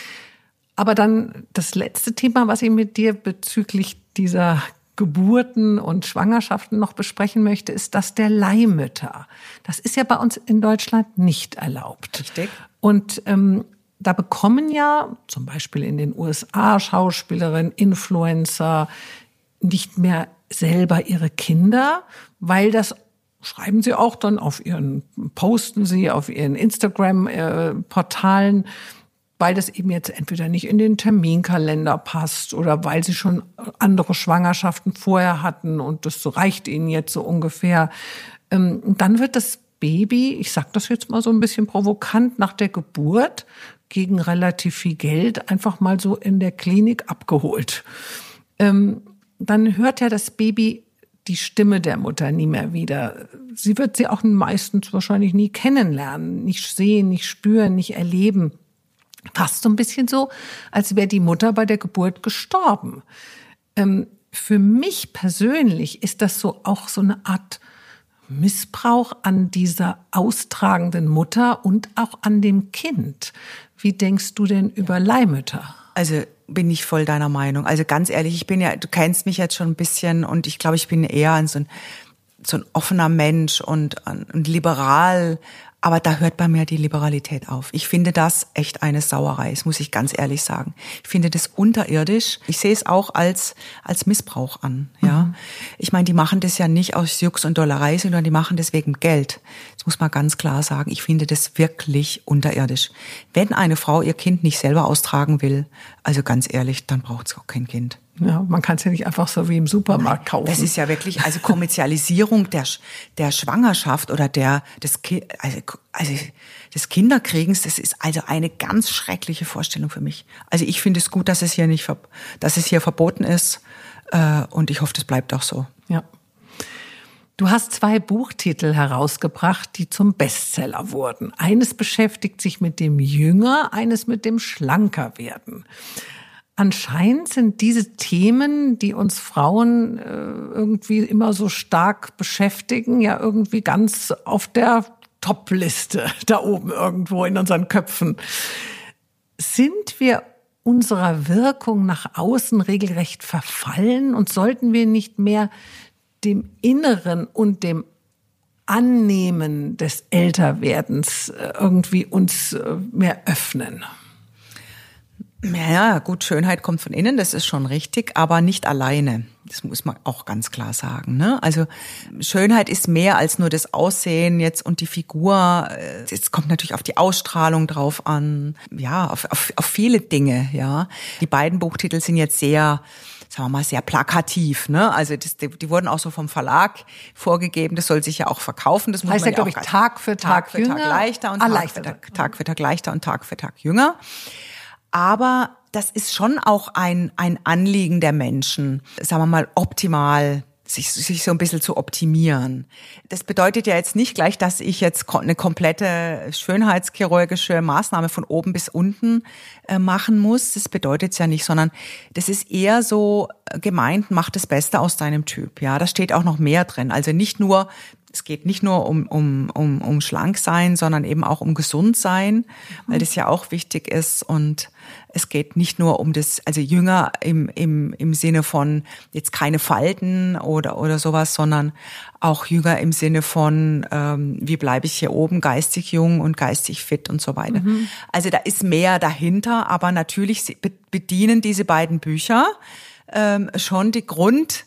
Aber dann das letzte Thema, was ich mit dir bezüglich dieser Geburten und Schwangerschaften noch besprechen möchte, ist das der Leihmütter. Das ist ja bei uns in Deutschland nicht erlaubt. Richtig. Und ähm, da bekommen ja zum Beispiel in den U S A Schauspielerinnen, Influencer nicht mehr selber ihre Kinder, weil das schreiben sie auch dann auf ihren, posten sie auf ihren Instagram-Portalen, weil das eben jetzt entweder nicht in den Terminkalender passt oder weil sie schon andere Schwangerschaften vorher hatten und das reicht ihnen jetzt so ungefähr. Dann wird das Baby, ich sag das jetzt mal so ein bisschen provokant, nach der Geburt gegen relativ viel Geld einfach mal so in der Klinik abgeholt. Dann hört ja das Baby die Stimme der Mutter nie mehr wieder. Sie wird sie auch meistens wahrscheinlich nie kennenlernen, nicht sehen, nicht spüren, nicht erleben. Fast so ein bisschen so, als wäre die Mutter bei der Geburt gestorben. Ähm, für mich persönlich ist das so auch so eine Art Missbrauch an dieser austragenden Mutter und auch an dem Kind. Wie denkst du denn über Leihmütter? Also bin ich voll deiner Meinung. Also ganz ehrlich, ich bin ja, du kennst mich jetzt schon ein bisschen und ich glaube, ich bin eher so ein, so ein offener Mensch und, und liberal. Aber da hört bei mir die Liberalität auf. Ich finde das echt eine Sauerei, das muss ich ganz ehrlich sagen. Ich finde das unterirdisch. Ich sehe es auch als als Missbrauch an. Ja, mhm. Ich meine, die machen das ja nicht aus Jux und Dollerei, sondern die machen das wegen Geld. Das muss man ganz klar sagen. Ich finde das wirklich unterirdisch. Wenn eine Frau ihr Kind nicht selber austragen will, also ganz ehrlich, dann braucht es auch kein Kind. Ja, man kann es ja nicht einfach so wie im Supermarkt kaufen. Das ist ja wirklich, also Kommerzialisierung der der Schwangerschaft oder der des also, also des Kinderkriegens, das ist also eine ganz schreckliche Vorstellung für mich. Also ich finde es gut, dass es hier nicht, dass es hier verboten ist, äh, und ich hoffe, das bleibt auch so. Ja. Du hast zwei Buchtitel herausgebracht, die zum Bestseller wurden. Eines beschäftigt sich mit dem Jünger, eines mit dem Schlankerwerden. Anscheinend sind diese Themen, die uns Frauen äh, irgendwie immer so stark beschäftigen, ja irgendwie ganz auf der Top-Liste da oben irgendwo in unseren Köpfen. Sind wir unserer Wirkung nach außen regelrecht verfallen und sollten wir nicht mehr dem Inneren und dem Annehmen des Älterwerdens äh, irgendwie uns äh, mehr öffnen? Ja, gut, Schönheit kommt von innen, das ist schon richtig, aber nicht alleine. Das muss man auch ganz klar sagen, ne? Also Schönheit ist mehr als nur das Aussehen jetzt und die Figur. Es kommt natürlich auf die Ausstrahlung drauf an, ja, auf, auf, auf viele Dinge, ja. Die beiden Buchtitel sind jetzt sehr, sagen wir mal, sehr plakativ, ne? Also das, die, die wurden auch so vom Verlag vorgegeben. Das soll sich ja auch verkaufen. Das muss heißt man ja, glaube ich, Tag für Tag, Tag für Tag jünger, leichter und ah, Tag, leichter. Für Tag, Tag für Tag leichter und Tag für Tag jünger. Aber das ist schon auch ein, ein Anliegen der Menschen, sagen wir mal, optimal sich, sich so ein bisschen zu optimieren. Das bedeutet ja jetzt nicht gleich, dass ich jetzt eine komplette schönheitschirurgische Maßnahme von oben bis unten äh, machen muss. Das bedeutet es ja nicht, sondern das ist eher so gemeint, mach das Beste aus deinem Typ. Ja, da steht auch noch mehr drin. Also nicht nur, es geht nicht nur um, um, um, um schlank sein, sondern eben auch um gesund sein, mhm. weil das ja auch wichtig ist. Und es geht nicht nur um das, also jünger im, im, im Sinne von jetzt keine Falten oder, oder sowas, sondern auch jünger im Sinne von, ähm, wie bleibe ich hier oben geistig jung und geistig fit und so weiter. Mhm. Also da ist mehr dahinter, aber natürlich bedienen diese beiden Bücher ähm, schon die Grund,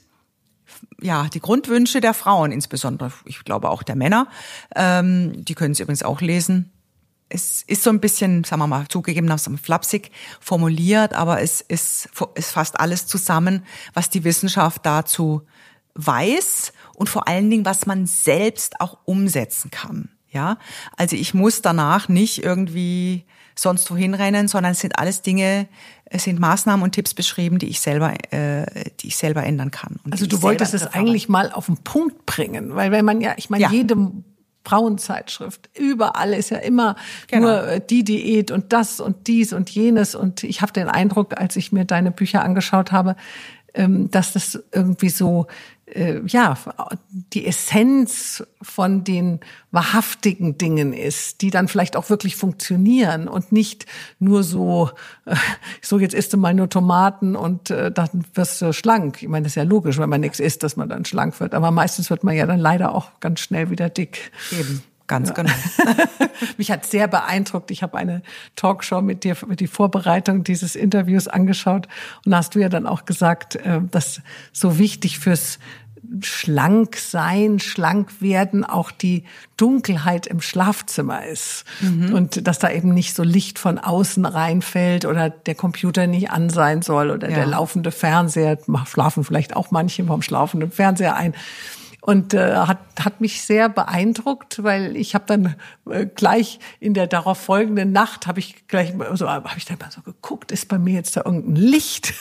ja, die Grundwünsche der Frauen, insbesondere, ich glaube auch der Männer. Ähm, die können es übrigens auch lesen. Es ist so ein bisschen, sagen wir mal, zugegebenermaßen flapsig formuliert, aber es ist, es fasst alles zusammen, was die Wissenschaft dazu weiß und vor allen Dingen, was man selbst auch umsetzen kann. Ja, also ich muss danach nicht irgendwie sonst wohin rennen, sondern es sind alles Dinge, es sind Maßnahmen und Tipps beschrieben, die ich selber, äh, die ich selber ändern kann. Und also du wolltest es eigentlich mal auf den Punkt bringen, weil wenn man ja, ich meine, ja. jede Frauenzeitschrift, überall ist ja immer genau. nur die Diät und das und dies und jenes. Und ich habe den Eindruck, als ich mir deine Bücher angeschaut habe, dass das irgendwie so, ja, die Essenz von den wahrhaftigen Dingen ist, die dann vielleicht auch wirklich funktionieren und nicht nur so, so jetzt isst du mal nur Tomaten und dann wirst du schlank. Ich meine, das ist ja logisch, wenn man nichts isst, dass man dann schlank wird. Aber meistens wird man ja dann leider auch ganz schnell wieder dick. Eben. Ganz ja. genau. Mich hat sehr beeindruckt. Ich habe eine Talkshow mit dir, mit die Vorbereitung dieses Interviews angeschaut. Und da hast du ja dann auch gesagt, dass so wichtig fürs schlank sein, schlank werden auch die Dunkelheit im Schlafzimmer ist. Mhm. Und dass da eben nicht so Licht von außen reinfällt oder der Computer nicht an sein soll oder ja. der laufende Fernseher, schlafen vielleicht auch manche vom schlafenden Fernseher ein. Und äh, hat hat mich sehr beeindruckt, weil ich habe dann äh, gleich in der darauf folgenden Nacht habe ich gleich so habe ich dann mal so geguckt, ist bei mir jetzt da irgendein Licht?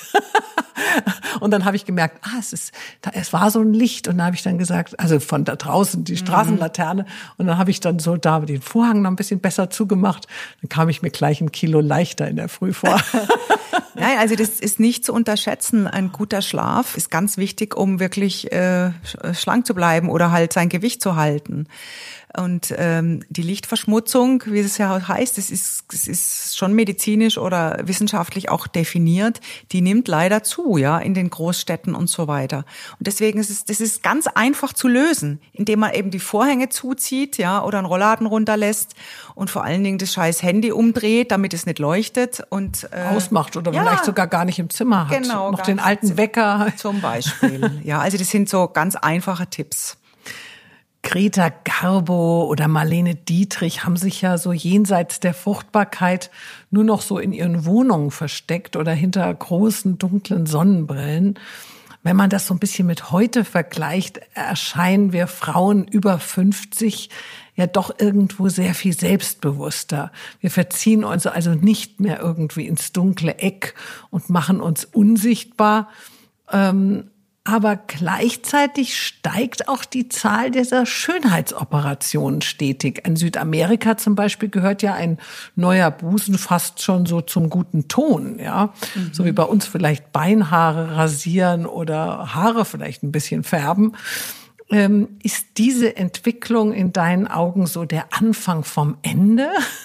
Und dann habe ich gemerkt, ah, es ist da, es war so ein Licht und dann habe ich dann gesagt, also von da draußen die Straßenlaterne und dann habe ich dann so da den Vorhang noch ein bisschen besser zugemacht, dann kam ich mir gleich ein Kilo leichter in der Früh vor. Nein, also das ist nicht zu unterschätzen. Ein guter Schlaf ist ganz wichtig, um wirklich äh, schlank zu bleiben oder halt sein Gewicht zu halten. Und ähm, die Lichtverschmutzung, wie es ja heißt, das ist, das ist schon medizinisch oder wissenschaftlich auch definiert, die nimmt leider zu, ja, in den Großstädten und so weiter. Und deswegen ist es, das ist ganz einfach zu lösen, indem man eben die Vorhänge zuzieht, ja, oder einen Rollladen runterlässt und vor allen Dingen das scheiß Handy umdreht, damit es nicht leuchtet und äh, ausmacht oder ja, vielleicht sogar gar nicht im Zimmer hat. Genau, noch den alten Wecker zum Beispiel. Ja, also das sind so ganz einfache Tipps. Greta Garbo oder Marlene Dietrich haben sich ja so jenseits der Fruchtbarkeit nur noch so in ihren Wohnungen versteckt oder hinter großen, dunklen Sonnenbrillen. Wenn man das so ein bisschen mit heute vergleicht, erscheinen wir Frauen über fünfzig ja doch irgendwo sehr viel selbstbewusster. Wir verziehen uns also nicht mehr irgendwie ins dunkle Eck und machen uns unsichtbar. Ähm, Aber gleichzeitig steigt auch die Zahl dieser Schönheitsoperationen stetig. In Südamerika zum Beispiel gehört ja ein neuer Busen fast schon so zum guten Ton, ja. Mhm. So wie bei uns vielleicht Beinhaare rasieren oder Haare vielleicht ein bisschen färben. Ähm, ist diese Entwicklung in deinen Augen so der Anfang vom Ende?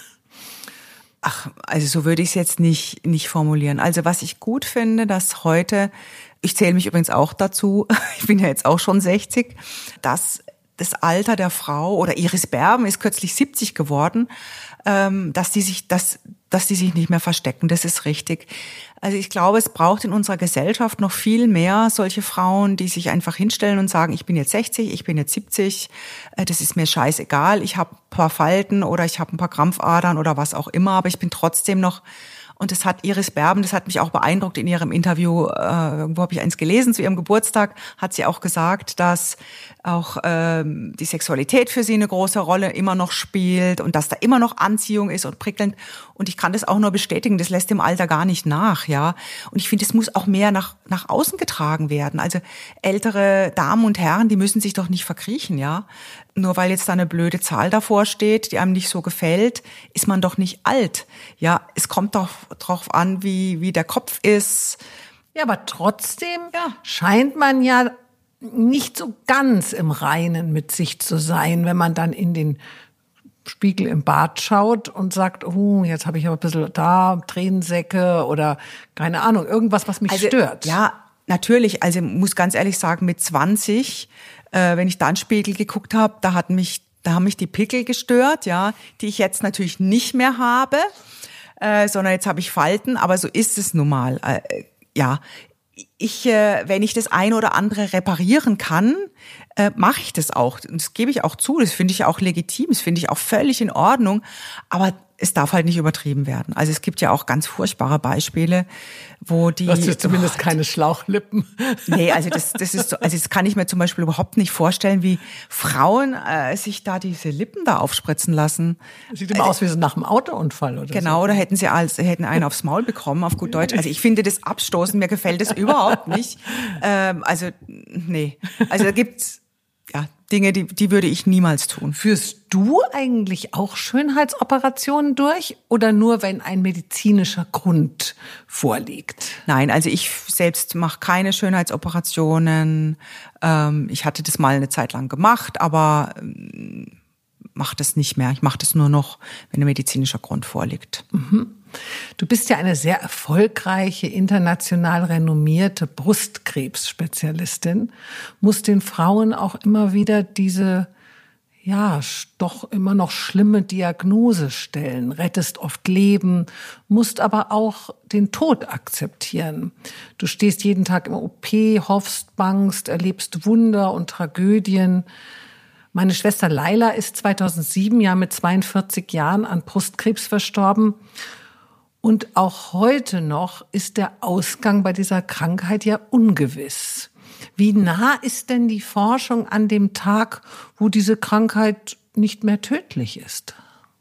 Ach, also so würde ich es jetzt nicht, nicht formulieren. Also was ich gut finde, dass heute, ich zähle mich übrigens auch dazu, ich bin ja jetzt auch schon sechzig, dass das Alter der Frau, oder Iris Berben ist kürzlich siebzig geworden, dass die sich, dass, dass die sich nicht mehr verstecken. Das ist richtig. Also ich glaube, es braucht in unserer Gesellschaft noch viel mehr solche Frauen, die sich einfach hinstellen und sagen, ich bin jetzt sechzig, ich bin jetzt siebzig, das ist mir scheißegal, ich habe ein paar Falten oder ich habe ein paar Krampfadern oder was auch immer, aber ich bin trotzdem noch Und das hat Iris Berben, das hat mich auch beeindruckt in ihrem Interview, äh, irgendwo habe ich eins gelesen, zu ihrem Geburtstag hat sie auch gesagt, dass auch ähm, die Sexualität für sie eine große Rolle immer noch spielt und dass da immer noch Anziehung ist und prickelnd. Und ich kann das auch nur bestätigen, das lässt dem Alter gar nicht nach, ja. Und ich finde, es muss auch mehr nach nach außen getragen werden. Also ältere Damen und Herren, die müssen sich doch nicht verkriechen, ja. Nur weil jetzt da eine blöde Zahl davor steht, die einem nicht so gefällt, ist man doch nicht alt. Ja, es kommt doch drauf an, wie wie der Kopf ist. Ja, aber trotzdem ja. scheint man ja nicht so ganz im Reinen mit sich zu sein, wenn man dann in den Spiegel im Bad schaut und sagt, oh, jetzt habe ich aber ein bisschen da Tränensäcke oder keine Ahnung, irgendwas, was mich also, stört. Ja, natürlich. Also ich muss ganz ehrlich sagen, mit zwanzig, äh, wenn ich da in den Spiegel geguckt habe, da hat mich, da haben mich die Pickel gestört, ja, die ich jetzt natürlich nicht mehr habe, äh, sondern jetzt habe ich Falten. Aber so ist es nun mal. Äh, ja, ich, äh, wenn ich das eine oder andere reparieren kann, äh, mache ich das auch. Und das gebe ich auch zu. Das finde ich auch legitim. Das finde ich auch völlig in Ordnung. Aber es darf halt nicht übertrieben werden. Also es gibt ja auch ganz furchtbare Beispiele, wo die... Du hast jetzt zumindest oh, keine Schlauchlippen. Nee, also das, das ist so, also das kann ich mir zum Beispiel überhaupt nicht vorstellen, wie Frauen äh, sich da diese Lippen da aufspritzen lassen. Sieht immer also, aus wie so nach einem Autounfall oder genau, so. Oder hätten sie als hätten einen aufs Maul bekommen, auf gut Deutsch. Also ich finde das abstoßend, mir gefällt das überhaupt nicht. Ähm, also nee, also da gibt's ja Dinge, die, die würde ich niemals tun. Führst du eigentlich auch Schönheitsoperationen durch oder nur, wenn ein medizinischer Grund vorliegt? Nein, also ich selbst mache keine Schönheitsoperationen. Ähm, ich hatte das mal eine Zeit lang gemacht, aber ähm, mache das nicht mehr. Ich mache das nur noch, wenn ein medizinischer Grund vorliegt. Mhm. Du bist ja eine sehr erfolgreiche, international renommierte Brustkrebsspezialistin, musst den Frauen auch immer wieder diese, ja, doch immer noch schlimme Diagnose stellen, rettest oft Leben, musst aber auch den Tod akzeptieren. Du stehst jeden Tag im O P, hoffst, bangst, erlebst Wunder und Tragödien. Meine Schwester Laila ist zweitausendsieben ja mit zweiundvierzig Jahren an Brustkrebs verstorben. Und auch heute noch ist der Ausgang bei dieser Krankheit ja ungewiss. Wie nah ist denn die Forschung an dem Tag, wo diese Krankheit nicht mehr tödlich ist?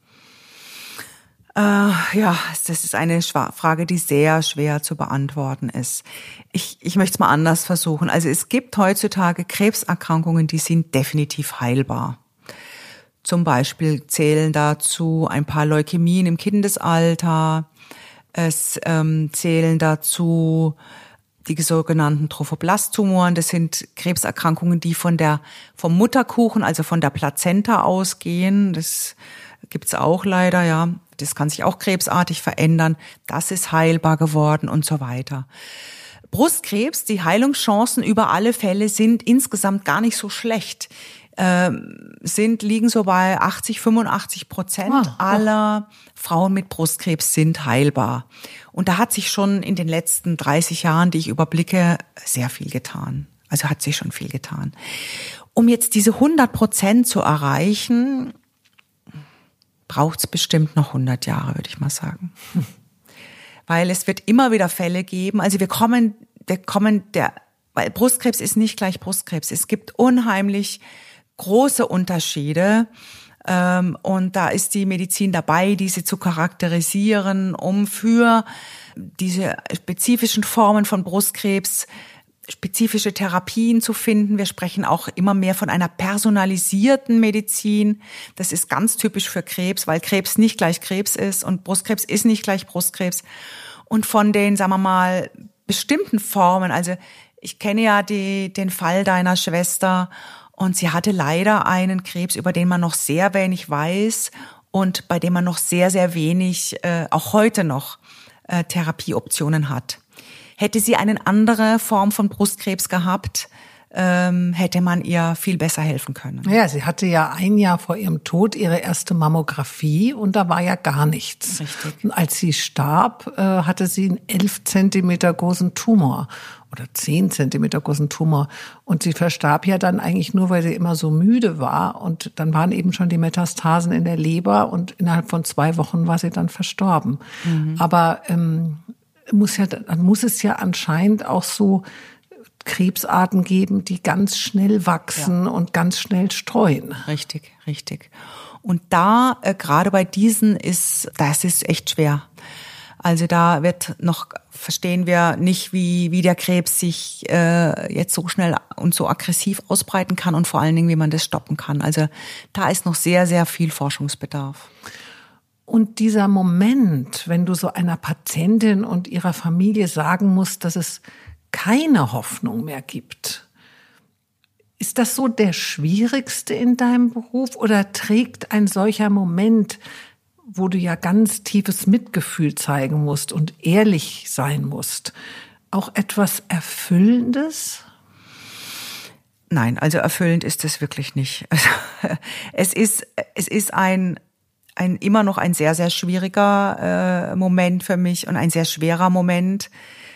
Äh, ja, das ist eine Frage, die sehr schwer zu beantworten ist. Ich, ich möchte es mal anders versuchen. Also es gibt heutzutage Krebserkrankungen, die sind definitiv heilbar. Zum Beispiel zählen dazu ein paar Leukämien im Kindesalter. Es ähm, zählen dazu die sogenannten Trophoblasttumoren. Das sind Krebserkrankungen, die von der vom Mutterkuchen, also von der Plazenta ausgehen. Das gibt's auch leider, ja. Das kann sich auch krebsartig verändern. Das ist heilbar geworden und so weiter. Brustkrebs, die Heilungschancen über alle Fälle sind insgesamt gar nicht so schlecht. Ähm, sind, liegen so bei achtzig, fünfundachtzig Prozent oh, aller oh. Frauen mit Brustkrebs sind heilbar. Und da hat sich schon in den letzten dreißig Jahren, die ich überblicke, sehr viel getan. Also hat sich schon viel getan. Um jetzt diese hundert Prozent zu erreichen, braucht es bestimmt noch hundert Jahre, würde ich mal sagen. Hm. Weil es wird immer wieder Fälle geben, also wir kommen, wir kommen der, weil Brustkrebs ist nicht gleich Brustkrebs. Es gibt unheimlich große Unterschiede ähm, und da ist die Medizin dabei, diese zu charakterisieren, um für diese spezifischen Formen von Brustkrebs spezifische Therapien zu finden. Wir sprechen auch immer mehr von einer personalisierten Medizin. Das ist ganz typisch für Krebs, weil Krebs nicht gleich Krebs ist und Brustkrebs ist nicht gleich Brustkrebs. Und von den, sagen wir mal, bestimmten Formen, also ich kenne ja die, den Fall deiner Schwester und sie hatte leider einen Krebs, über den man noch sehr wenig weiß und bei dem man noch sehr, sehr wenig, äh, auch heute noch, äh, Therapieoptionen hat. Hätte sie eine andere Form von Brustkrebs gehabt, ähm, hätte man ihr viel besser helfen können. Ja, sie hatte ja ein Jahr vor ihrem Tod ihre erste Mammographie und da war ja gar nichts. Richtig. Und als sie starb, äh, hatte sie einen elf Zentimeter großen Tumor oder zehn Zentimeter großen Tumor. Und sie verstarb ja dann eigentlich nur, weil sie immer so müde war. Und dann waren eben schon die Metastasen in der Leber und innerhalb von zwei Wochen war sie dann verstorben. Mhm. Aber ähm, muss ja, dann muss es ja anscheinend auch so Krebsarten geben, die ganz schnell wachsen ja. und ganz schnell streuen. Richtig, richtig. Und da, äh, gerade bei diesen ist, das ist echt schwer. Also da wird noch, verstehen wir nicht, wie, wie der Krebs sich äh, jetzt so schnell und so aggressiv ausbreiten kann und vor allen Dingen, wie man das stoppen kann. Also da ist noch sehr, sehr viel Forschungsbedarf. Und dieser Moment, wenn du so einer Patientin und ihrer Familie sagen musst, dass es keine Hoffnung mehr gibt. Ist das so der schwierigste in deinem Beruf oder trägt ein solcher Moment, wo du ja ganz tiefes Mitgefühl zeigen musst und ehrlich sein musst, auch etwas Erfüllendes? Nein, also erfüllend ist es wirklich nicht. Also, es ist, es ist ein, ein, immer noch ein sehr, sehr schwieriger äh, Moment für mich und ein sehr schwerer Moment.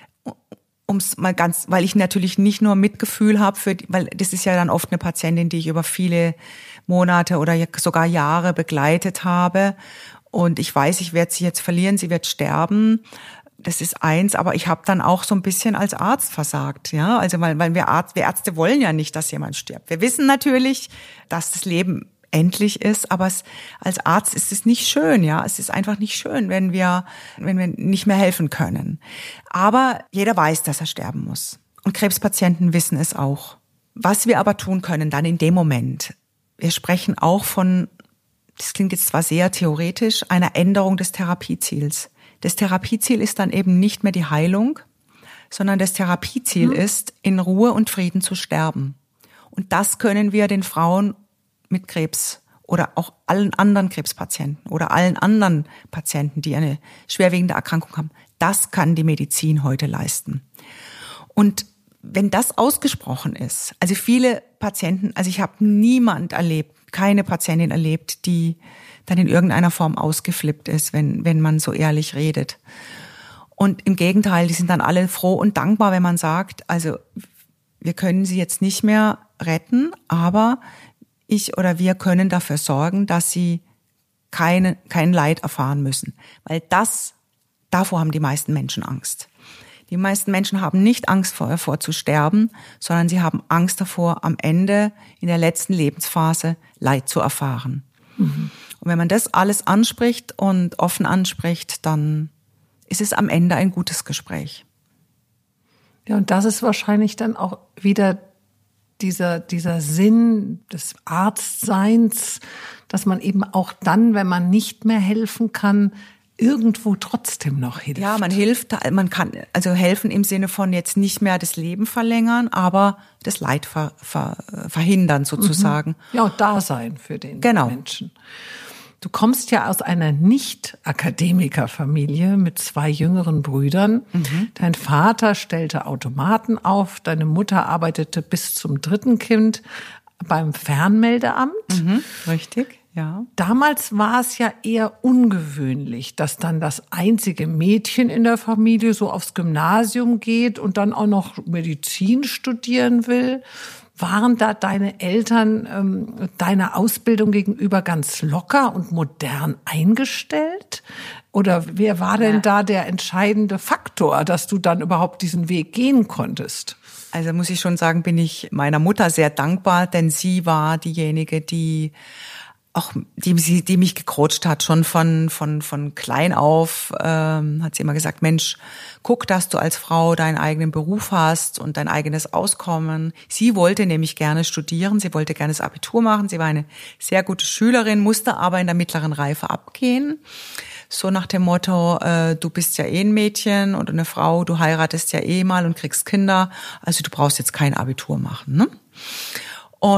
Um's mal ganz, weil ich natürlich nicht nur Mitgefühl habe für, weil das ist ja dann oft eine Patientin, die ich über viele Monate oder sogar Jahre begleitet habe. Und ich weiß, ich werde sie jetzt verlieren, sie wird sterben. Das ist eins, aber ich habe dann auch so ein bisschen als Arzt versagt, ja. Also weil, weil wir Arzt, wir Ärzte wollen ja nicht, dass jemand stirbt. Wir wissen natürlich, dass das Leben endlich ist, aber es, als Arzt ist es nicht schön, ja. Es ist einfach nicht schön, wenn wir, wenn wir nicht mehr helfen können. Aber jeder weiß, dass er sterben muss. Und Krebspatienten wissen es auch. Was wir aber tun können dann in dem Moment, wir sprechen auch von, das klingt jetzt zwar sehr theoretisch, einer Änderung des Therapieziels. Das Therapieziel ist dann eben nicht mehr die Heilung, sondern das Therapieziel mhm. ist, in Ruhe und Frieden zu sterben. Und das können wir den Frauen mit Krebs oder auch allen anderen Krebspatienten oder allen anderen Patienten, die eine schwerwiegende Erkrankung haben, das kann die Medizin heute leisten. Und wenn das ausgesprochen ist, also viele Patienten, also ich habe niemand erlebt, keine Patientin erlebt, die dann in irgendeiner Form ausgeflippt ist, wenn wenn man so ehrlich redet. Und im Gegenteil, die sind dann alle froh und dankbar, wenn man sagt, also wir können sie jetzt nicht mehr retten, aber ich oder wir können dafür sorgen, dass sie keine, kein Leid erfahren müssen. Weil das, davor haben die meisten Menschen Angst. Die meisten Menschen haben nicht Angst vor, davor zu sterben, sondern sie haben Angst davor, am Ende, in der letzten Lebensphase, Leid zu erfahren. Mhm. Und wenn man das alles anspricht und offen anspricht, dann ist es am Ende ein gutes Gespräch. Ja, und das ist wahrscheinlich dann auch wieder dieser, dieser Sinn des Arztseins, dass man eben auch dann, wenn man nicht mehr helfen kann, irgendwo trotzdem noch hilft. Ja, man hilft, man kann also helfen im Sinne von jetzt nicht mehr das Leben verlängern, aber das Leid ver, ver, verhindern sozusagen. Ja, und da sein für den genau. Menschen. Du kommst ja aus einer Nicht-Akademiker-Familie mit zwei jüngeren Brüdern. Mhm. Dein Vater stellte Automaten auf, deine Mutter arbeitete bis zum dritten Kind beim Fernmeldeamt. Mhm, richtig, ja. Damals war es ja eher ungewöhnlich, dass dann das einzige Mädchen in der Familie so aufs Gymnasium geht und dann auch noch Medizin studieren will. Waren da deine Eltern ähm, deiner Ausbildung gegenüber ganz locker und modern eingestellt? Oder wer war denn da der entscheidende Faktor, dass du dann überhaupt diesen Weg gehen konntest? Also muss ich schon sagen, bin ich meiner Mutter sehr dankbar, denn sie war diejenige, die auch die, die mich gecoacht hat, schon von von von klein auf, ähm, hat sie immer gesagt, Mensch, guck, dass du als Frau deinen eigenen Beruf hast und dein eigenes Auskommen. Sie wollte nämlich gerne studieren, sie wollte gerne das Abitur machen, sie war eine sehr gute Schülerin, musste aber in der mittleren Reife abgehen. So nach dem Motto, äh, du bist ja eh ein Mädchen und eine Frau, du heiratest ja eh mal und kriegst Kinder, also du brauchst jetzt kein Abitur machen. Ne? Und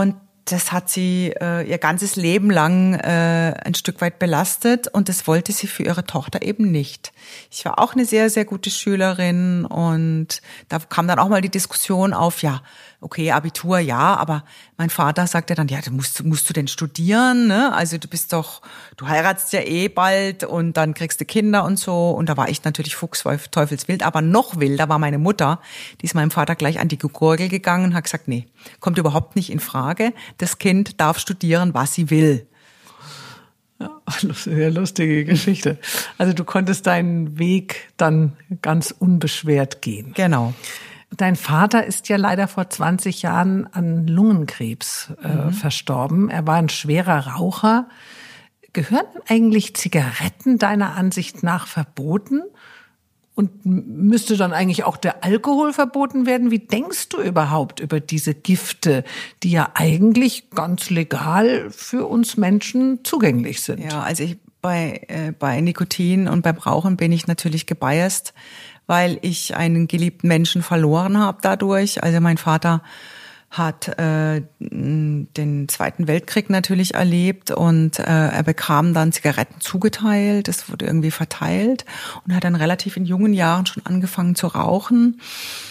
das hat sie äh, ihr ganzes Leben lang äh, ein Stück weit belastet und das wollte sie für ihre Tochter eben nicht. Ich war auch eine sehr, sehr gute Schülerin und da kam dann auch mal die Diskussion auf, ja, okay, Abitur, ja, aber mein Vater sagte dann, ja, du musst, musst du denn studieren, ne? Also du bist doch, du heiratst ja eh bald und dann kriegst du Kinder und so. Und da war ich natürlich fuchsteufelswild, aber noch wilder war meine Mutter, die ist meinem Vater gleich an die Gurgel gegangen und hat gesagt, nee, kommt überhaupt nicht in Frage. Das Kind darf studieren, was sie will. Ja, sehr lustige Geschichte. Also du konntest deinen Weg dann ganz unbeschwert gehen. Genau. Dein Vater ist ja leider vor zwanzig Jahren an Lungenkrebs äh, mhm. verstorben. Er war ein schwerer Raucher. Gehören eigentlich Zigaretten deiner Ansicht nach verboten? Und müsste dann eigentlich auch der Alkohol verboten werden? Wie denkst du überhaupt über diese Gifte, die ja eigentlich ganz legal für uns Menschen zugänglich sind? Ja, also ich, bei, äh, bei Nikotin und beim Rauchen bin ich natürlich gebiased, weil ich einen geliebten Menschen verloren habe dadurch. Also mein Vater hat äh, den Zweiten Weltkrieg natürlich erlebt und äh, er bekam dann Zigaretten zugeteilt. Das wurde irgendwie verteilt und hat dann relativ in jungen Jahren schon angefangen zu rauchen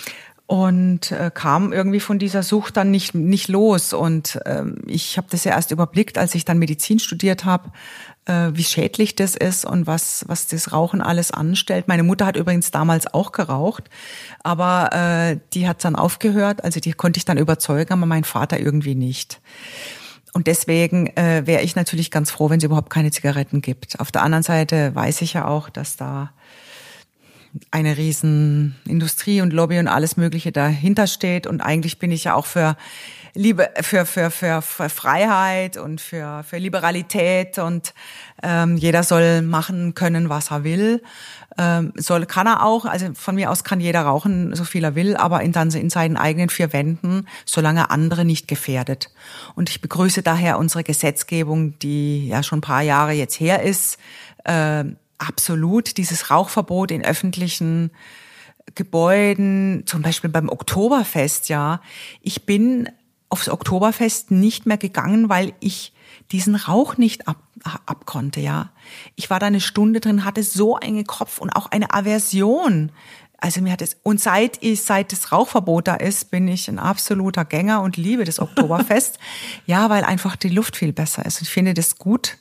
und äh, kam irgendwie von dieser Sucht dann nicht nicht los. Und äh, ich habe das ja erst überblickt, als ich dann Medizin studiert habe, äh, wie schädlich das ist und was was das Rauchen alles anstellt. Meine Mutter hat übrigens damals auch geraucht, aber äh, die hat dann aufgehört. Also die konnte ich dann überzeugen, aber mein Vater irgendwie nicht. Und deswegen äh, wäre ich natürlich ganz froh, wenn es überhaupt keine Zigaretten gibt. Auf der anderen Seite weiß ich ja auch, dass da eine riesen Industrie und Lobby und alles Mögliche dahinter steht. Und eigentlich bin ich ja auch für Liebe, für für für, für Freiheit und für für Liberalität und ähm, jeder soll machen können, was er will. Ähm, soll kann er auch. Also von mir aus kann jeder rauchen, so viel er will, aber in dann in seinen eigenen vier Wänden, solange andere nicht gefährdet. Und ich begrüße daher unsere Gesetzgebung, die ja schon ein paar Jahre jetzt her ist. Äh, Absolut, dieses Rauchverbot in öffentlichen Gebäuden, zum Beispiel beim Oktoberfest, ja. Ich bin aufs Oktoberfest nicht mehr gegangen, weil ich diesen Rauch nicht ab, ab konnte, ja. Ich war da eine Stunde drin, hatte so einen Kopf und auch eine Aversion. Also mir hat es, und seit ich, seit das Rauchverbot da ist, bin ich ein absoluter Gänger und liebe das Oktoberfest. Ja, weil einfach die Luft viel besser ist. Ich finde das gut.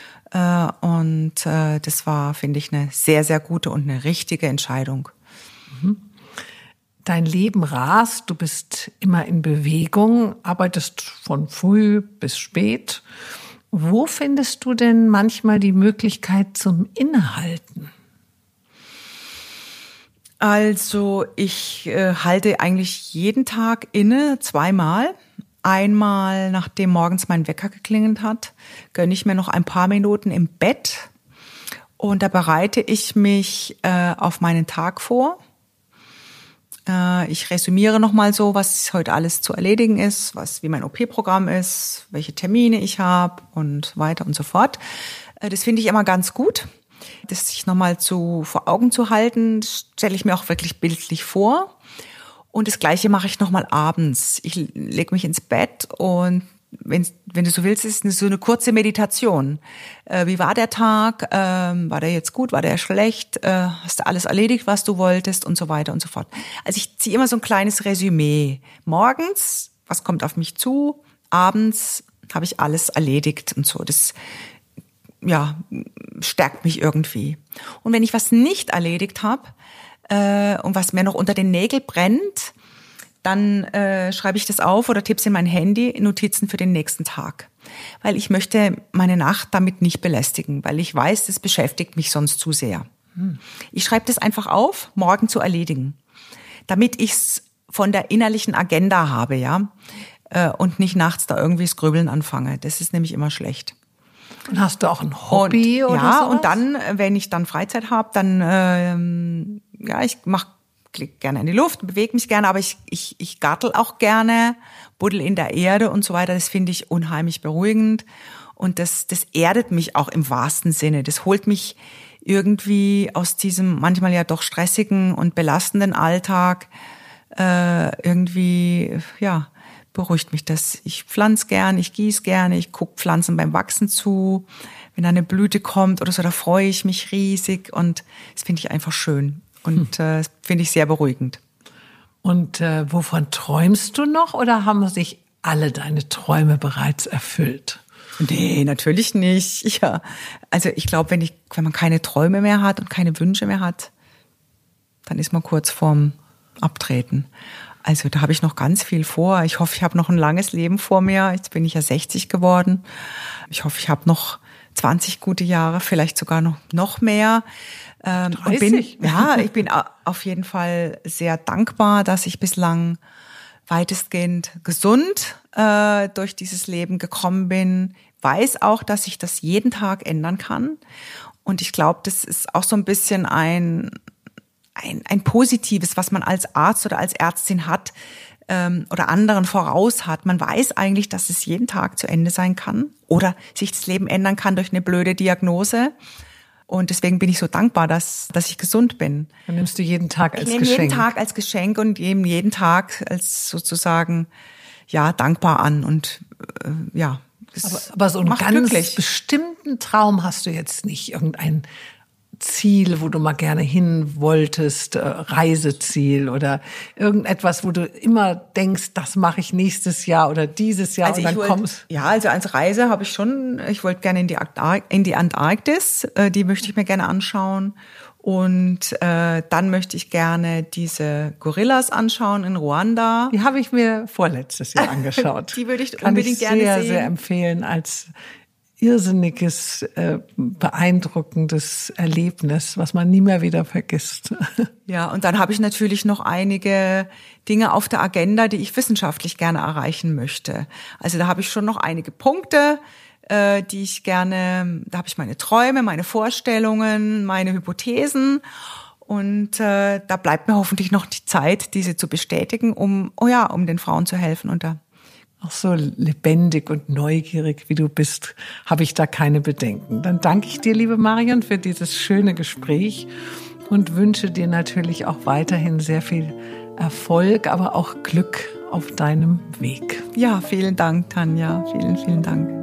Und das war, finde ich, eine sehr, sehr gute und eine richtige Entscheidung. Dein Leben rast, du bist immer in Bewegung, arbeitest von früh bis spät. Wo findest du denn manchmal die Möglichkeit zum Innehalten? Also ich äh, halte eigentlich jeden Tag inne, zweimal. Einmal, nachdem morgens mein Wecker geklingelt hat, gönne ich mir noch ein paar Minuten im Bett und da bereite ich mich äh, auf meinen Tag vor. Äh, ich resümiere nochmal so, was heute alles zu erledigen ist, was wie mein O P-Programm ist, welche Termine ich habe und weiter und so fort. Äh, das finde ich immer ganz gut, das sich nochmal zu vor Augen zu halten. Das stelle ich mir auch wirklich bildlich vor. Und das Gleiche mache ich nochmal abends. Ich lege mich ins Bett und wenn, wenn du so willst, ist es so eine kurze Meditation. Äh, wie war der Tag? Ähm, war der jetzt gut? War der schlecht? Äh, hast du alles erledigt, was du wolltest? Und so weiter und so fort. Also ich ziehe immer so ein kleines Resümee. Morgens, was kommt auf mich zu? Abends habe ich alles erledigt und so. Das ja stärkt mich irgendwie. Und wenn ich was nicht erledigt habe, und was mir noch unter den Nägeln brennt, dann äh, schreibe ich das auf oder tipp's in mein Handy, Notizen für den nächsten Tag. Weil ich möchte meine Nacht damit nicht belästigen, weil ich weiß, das beschäftigt mich sonst zu sehr. Hm. Ich schreibe das einfach auf, morgen zu erledigen, damit ich's von der innerlichen Agenda habe, ja, äh, und nicht nachts da irgendwie das Grübeln anfange. Das ist nämlich immer schlecht. Und hast du auch ein Hobby und, oder ja, sowas? Und dann, wenn ich dann Freizeit habe, dann ähm, ja, ich mach klick gerne in die Luft, bewege mich gerne, aber ich ich ich gartel auch gerne, buddel in der Erde und so weiter. Das finde ich unheimlich beruhigend und das das erdet mich auch im wahrsten Sinne. Das holt mich irgendwie aus diesem manchmal ja doch stressigen und belastenden Alltag äh, irgendwie ja beruhigt mich das. Ich pflanze gern, ich gieße gerne, ich gucke Pflanzen beim Wachsen zu. Wenn da eine Blüte kommt oder so, da freue ich mich riesig und das finde ich einfach schön und hm. äh, finde ich sehr beruhigend. Und äh, wovon träumst du noch oder haben sich alle deine Träume bereits erfüllt? Nee, natürlich nicht. Ja, also ich glaube, wenn ich, wenn man keine Träume mehr hat und keine Wünsche mehr hat, dann ist man kurz vorm Abtreten. Also da habe ich noch ganz viel vor. Ich hoffe, ich habe noch ein langes Leben vor mir. Jetzt bin ich ja sechzig geworden. Ich hoffe, ich habe noch zwanzig gute Jahre, vielleicht sogar noch noch mehr. Ähm, dreißig? Und bin, ja, ich bin auf jeden Fall sehr dankbar, dass ich bislang weitestgehend gesund äh, durch dieses Leben gekommen bin. Weiß auch, dass ich das jeden Tag ändern kann. Und ich glaube, das ist auch so ein bisschen ein, ein, ein Positives, was man als Arzt oder als Ärztin hat ähm, oder anderen voraus hat. Man weiß eigentlich, dass es jeden Tag zu Ende sein kann oder sich das Leben ändern kann durch eine blöde Diagnose. Und deswegen bin ich so dankbar, dass, dass ich gesund bin. Dann nimmst du jeden Tag als ich nehme Geschenk. jeden Tag als Geschenk und nehme jeden Tag als sozusagen, ja, dankbar an. Und äh, ja, das aber, aber so einen macht ganz glücklich. Bestimmten Traum hast du jetzt nicht. Irgendein Ziel, wo du mal gerne hin wolltest, äh, Reiseziel oder irgendetwas, wo du immer denkst, das mache ich nächstes Jahr oder dieses Jahr also und dann wollt, kommst. Ja, also als Reise habe ich schon, ich wollte gerne in die, in die Antarktis, äh, die möchte ich mir gerne anschauen und äh, dann möchte ich gerne diese Gorillas anschauen in Ruanda. Die habe ich mir vorletztes Jahr angeschaut. Die würde ich Kann unbedingt ich gerne sehr, sehen. sehr empfehlen als irrsinniges, äh, beeindruckendes Erlebnis, was man nie mehr wieder vergisst. Ja, und dann habe ich natürlich noch einige Dinge auf der Agenda, die ich wissenschaftlich gerne erreichen möchte. Also da habe ich schon noch einige Punkte, äh, die ich gerne, da habe ich meine Träume, meine Vorstellungen, meine Hypothesen. Und äh, da bleibt mir hoffentlich noch die Zeit, diese zu bestätigen, um, oh ja, um den Frauen zu helfen. Und da auch so lebendig und neugierig, wie du bist, habe ich da keine Bedenken. Dann danke ich dir, liebe Marion, für dieses schöne Gespräch und wünsche dir natürlich auch weiterhin sehr viel Erfolg, aber auch Glück auf deinem Weg. Ja, vielen Dank, Tanja. Vielen, vielen Dank.